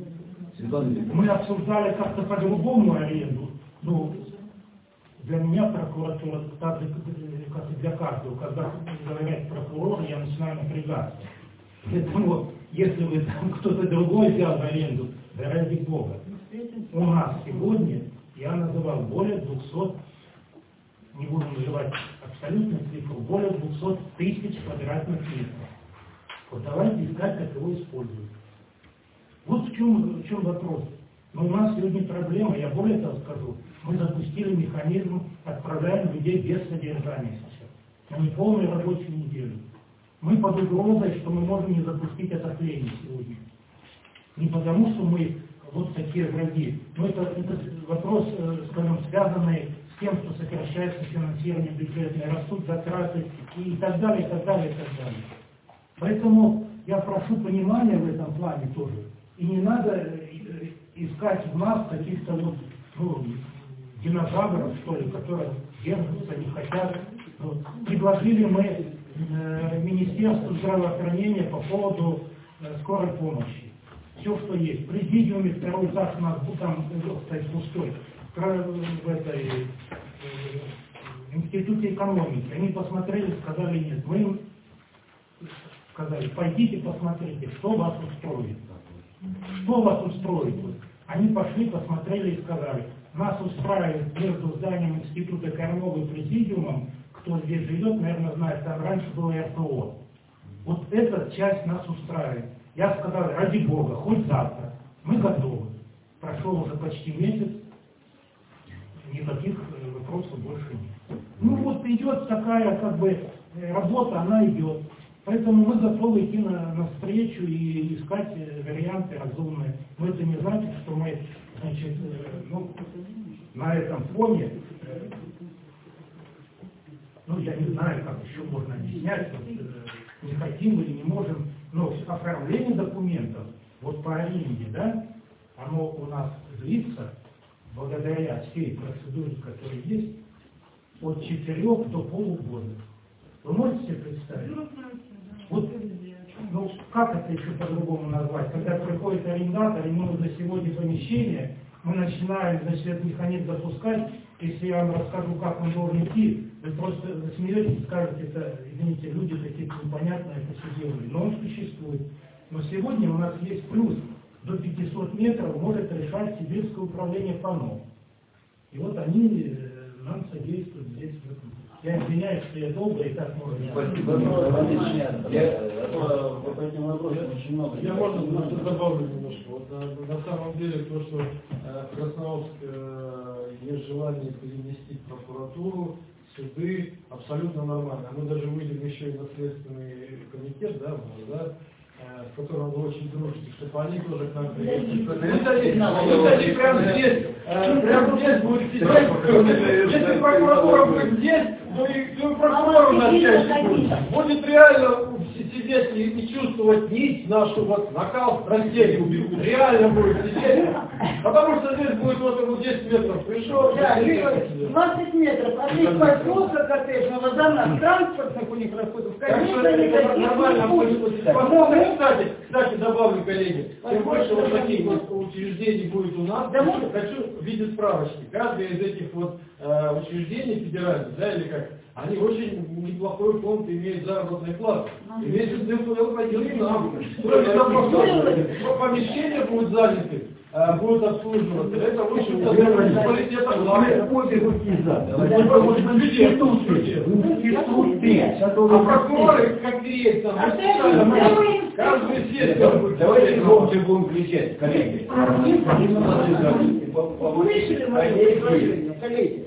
мы обсуждали как-то по-другому аренду, ну, для меня прокуратура, так же, как и для каждого, когда говорят прокурор, я начинаю напрягаться. Поэтому, если бы там кто-то другой взял в аренду, да ради Бога. У нас сегодня, я называл более двухсот, не буду называть абсолютную цифру, более двухсот тысяч квадратных метров. Вот давайте искать, как его использовать. Вот в чем, в чем вопрос. Но у нас сегодня проблема, я более того скажу, мы запустили механизм, отправляем людей без содержания сейчас, на неполную рабочую неделю. Мы под угрозой, что мы можем не запустить отопление сегодня. Не потому, что мы вот такие враги, но это, это вопрос, скажем, связанный с тем, что сокращается финансирование бюджетное, растут затраты и так далее, и так далее, и так далее. Поэтому я прошу понимания в этом плане тоже. И не надо искать в нас каких-то вот, ну, динозавров, что ли, которые держатся, не хотят. Вот. Предложили мы э, Министерству здравоохранения по поводу э, скорой помощи. Все, что есть. В президиуме второй этаж у нас там стоит пустой. В этой э, институте экономики. Они посмотрели, сказали нет. Мы им сказали, пойдите посмотрите, что вас устроит. Что вас устроит? Они пошли, посмотрели и сказали, нас устраивает между зданием Института Кормова и Президиумом, кто здесь живет, наверное, знает, там раньше было эр тэ о. Вот эта часть нас устраивает. Я сказал, ради Бога, хоть завтра, мы готовы. Прошел уже почти месяц, никаких вопросов больше нет. Ну вот идет такая как бы работа, она идет. Поэтому мы готовы идти на, на встречу и искать варианты разумные. Но это не значит, что мы, значит, ну, на этом фоне, ну, я не знаю, как еще можно объяснять, вот, не хотим или не можем, но оформление документов, вот по аренде, да, оно у нас длится, благодаря всей процедуре, которая есть, от четырех до полугода. Вы можете себе представить? Вот ну, как это еще по-другому назвать? Когда приходит арендатор, ему нужно сегодня помещение, мы начинаем, значит, этот механизм запускать. Если я вам расскажу, как он должен идти, вы просто засмеетесь и скажете, это, извините, люди такие непонятные, это все делали. Но он существует. Но сегодня у нас есть плюс. До пятисот метров может решать Сибирское управление ФАНО. И вот они нам содействуют здесь. Я извиняюсь, что я долго и так можно. Спасибо. Я можно, можно добавлю немножко. Вот на, на самом деле то, что э, в Красноярск э, есть желание перенести в прокуратуру, суды, абсолютно нормально. Мы даже выйдем еще и на следственный комитет, да, может, да, с которым вы очень дружите, чтобы они тоже к нам приехали. Кстати, прямо здесь, прямо здесь будет сидеть. Если прокуратура будет здесь, то и, то и прокурор у нас чаще будет. Будет реально сидеть и, и чувствовать нить нашу, вот накал растений. Реально будет сидеть. Потому что здесь будет вот ему десять метров пришел. Да, двадцать метров. А здесь парковка, коттедж, но вода на транспортных у них расходов. Конечно, это нормально. Никаких. Кстати, кстати, добавлю, коллеги, чем больше вот таких вот учреждений будет у нас, да, хочу, хочу видеть справочник. Каждое из этих вот э, учреждеий федеральных, да, или как, они очень неплохой фонд имеют заработной платы. И вместе с ДФЛ пойдет нам. Помещения будут заняты, э, будут обслуживаться. Это очень авторитетом главное. А прокуроры, как есть, там, каждый сеть. Давайте громче будем кричать, коллеги. Коллеги.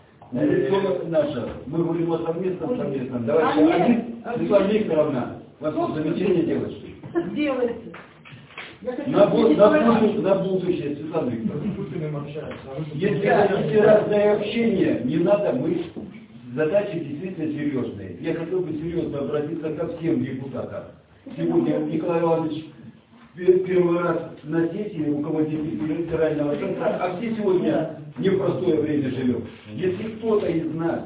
Наша. Мы будем о совместном, совместном. Давайте, один, Светлана Викторовна, вас замечание делать? Делайте. На, бу на, на будущее, Светлана Викторовна. Если хотите разное общение, не надо, мы задачи действительно серьезные. Я хотел бы серьезно обратиться ко всем депутатам. Сегодня Николай Иванович первый раз на сессии руководитель федерального центра, а все сегодня не в простое время живем. Если кто-то из нас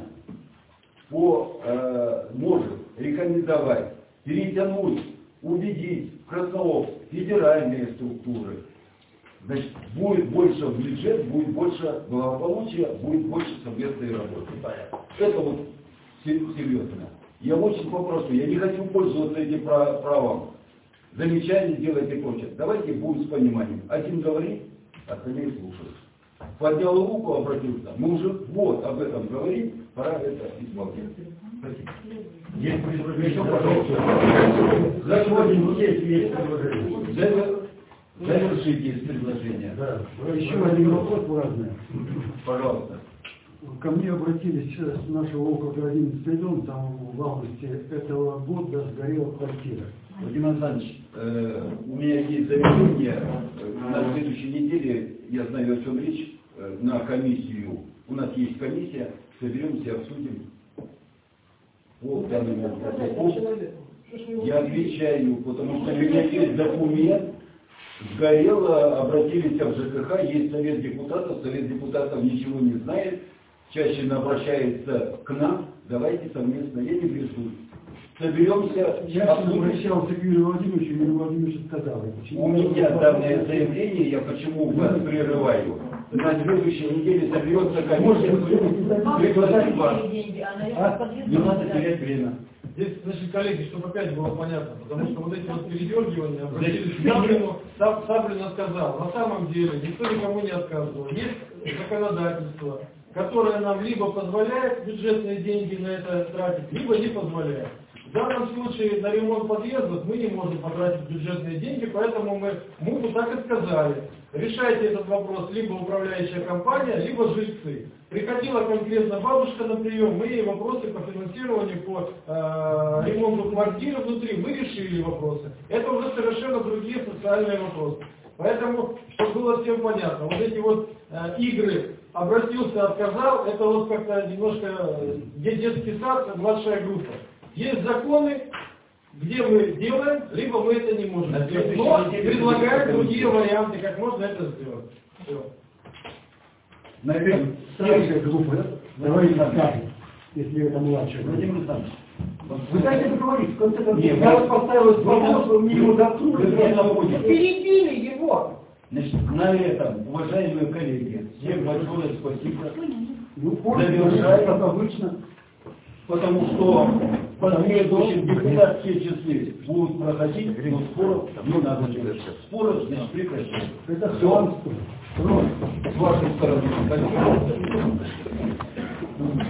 по, э, может рекомендовать, перетянуть, убедить в Красноярск федеральные структуры, значит, будет больше в бюджет, будет больше благополучия, будет больше совместной работы. Это вот серьезно. Я очень попрошу, я не хочу пользоваться этим правом. Замечания делать и прочее. Давайте будем с пониманием. Один говорит, остальные слушают. Поднял руку, обратился. Мы уже вот об этом говорим, пора это исполнять. Спасибо. Есть предложение, пожалуйста. За сегодня есть, есть предложение. Завершите предложение. Да. Еще один вопрос важный. Пожалуйста. Ко мне обратились с нашего округа одиннадцатый дом, там в августе этого года сгорела квартира. Владимир Александрович, э, у меня есть заявление, э, на следующей неделе, я знаю, о чем речь, э, на комиссию. У нас есть комиссия, соберемся, обсудим по данному протоколу. Я отвечаю, потому что у меня есть документ, сгорело, обратились в ЖКХ, есть совет депутатов, совет депутатов ничего не знает, чаще обращается к нам, давайте совместно, я не вижу. Соберемся. Я обращался к Юрию Владимировичу, Юрий Владимирович сказал. У меня данное заявление, я почему вас прерываю. На следующей неделе соберется комиссия. Пригласить вас. Не надо терять время. Здесь, значит, коллеги, чтобы опять было понятно, потому что вот эти вот передергивания, обратились к Саблину, Саблин сказал, на самом деле никто никому не отказывал. Есть законодательство, которое нам либо позволяет бюджетные деньги на это тратить, либо не позволяет. В данном случае на ремонт подъездов мы не можем потратить бюджетные деньги, поэтому мы МУПу так и сказали. Решайте этот вопрос либо управляющая компания, либо жильцы. Приходила конкретно бабушка на прием, мы ей вопросы по финансированию, по э, ремонту квартиры внутри, мы решили вопросы. Это уже совершенно другие социальные вопросы. Поэтому, чтобы было всем понятно, вот эти вот э, игры обратился, отказал, это вот как-то немножко э, детский сад, младшая группа. Есть законы, где мы делаем, либо мы это не можем сделать. Но предлагаем другие варианты, как можно это сделать. Все. Наверное, старшая группа, давайте скажем, если это младшая. Владимир Александрович, Вы дайте договорить, в конце концов. Нет, Я вы- вас поставил вы- вопрос, вы мне его заткнули. вы мне наводите. Перебили его. Значит, на этом, уважаемые коллеги, всем большое спасибо. Ну, Завершаем, как обычно. потому что последующие депутатские часы будут проходить, но споров не надо. Споры, значит, прекращаем. Это все. С вашей стороны. Спасибо.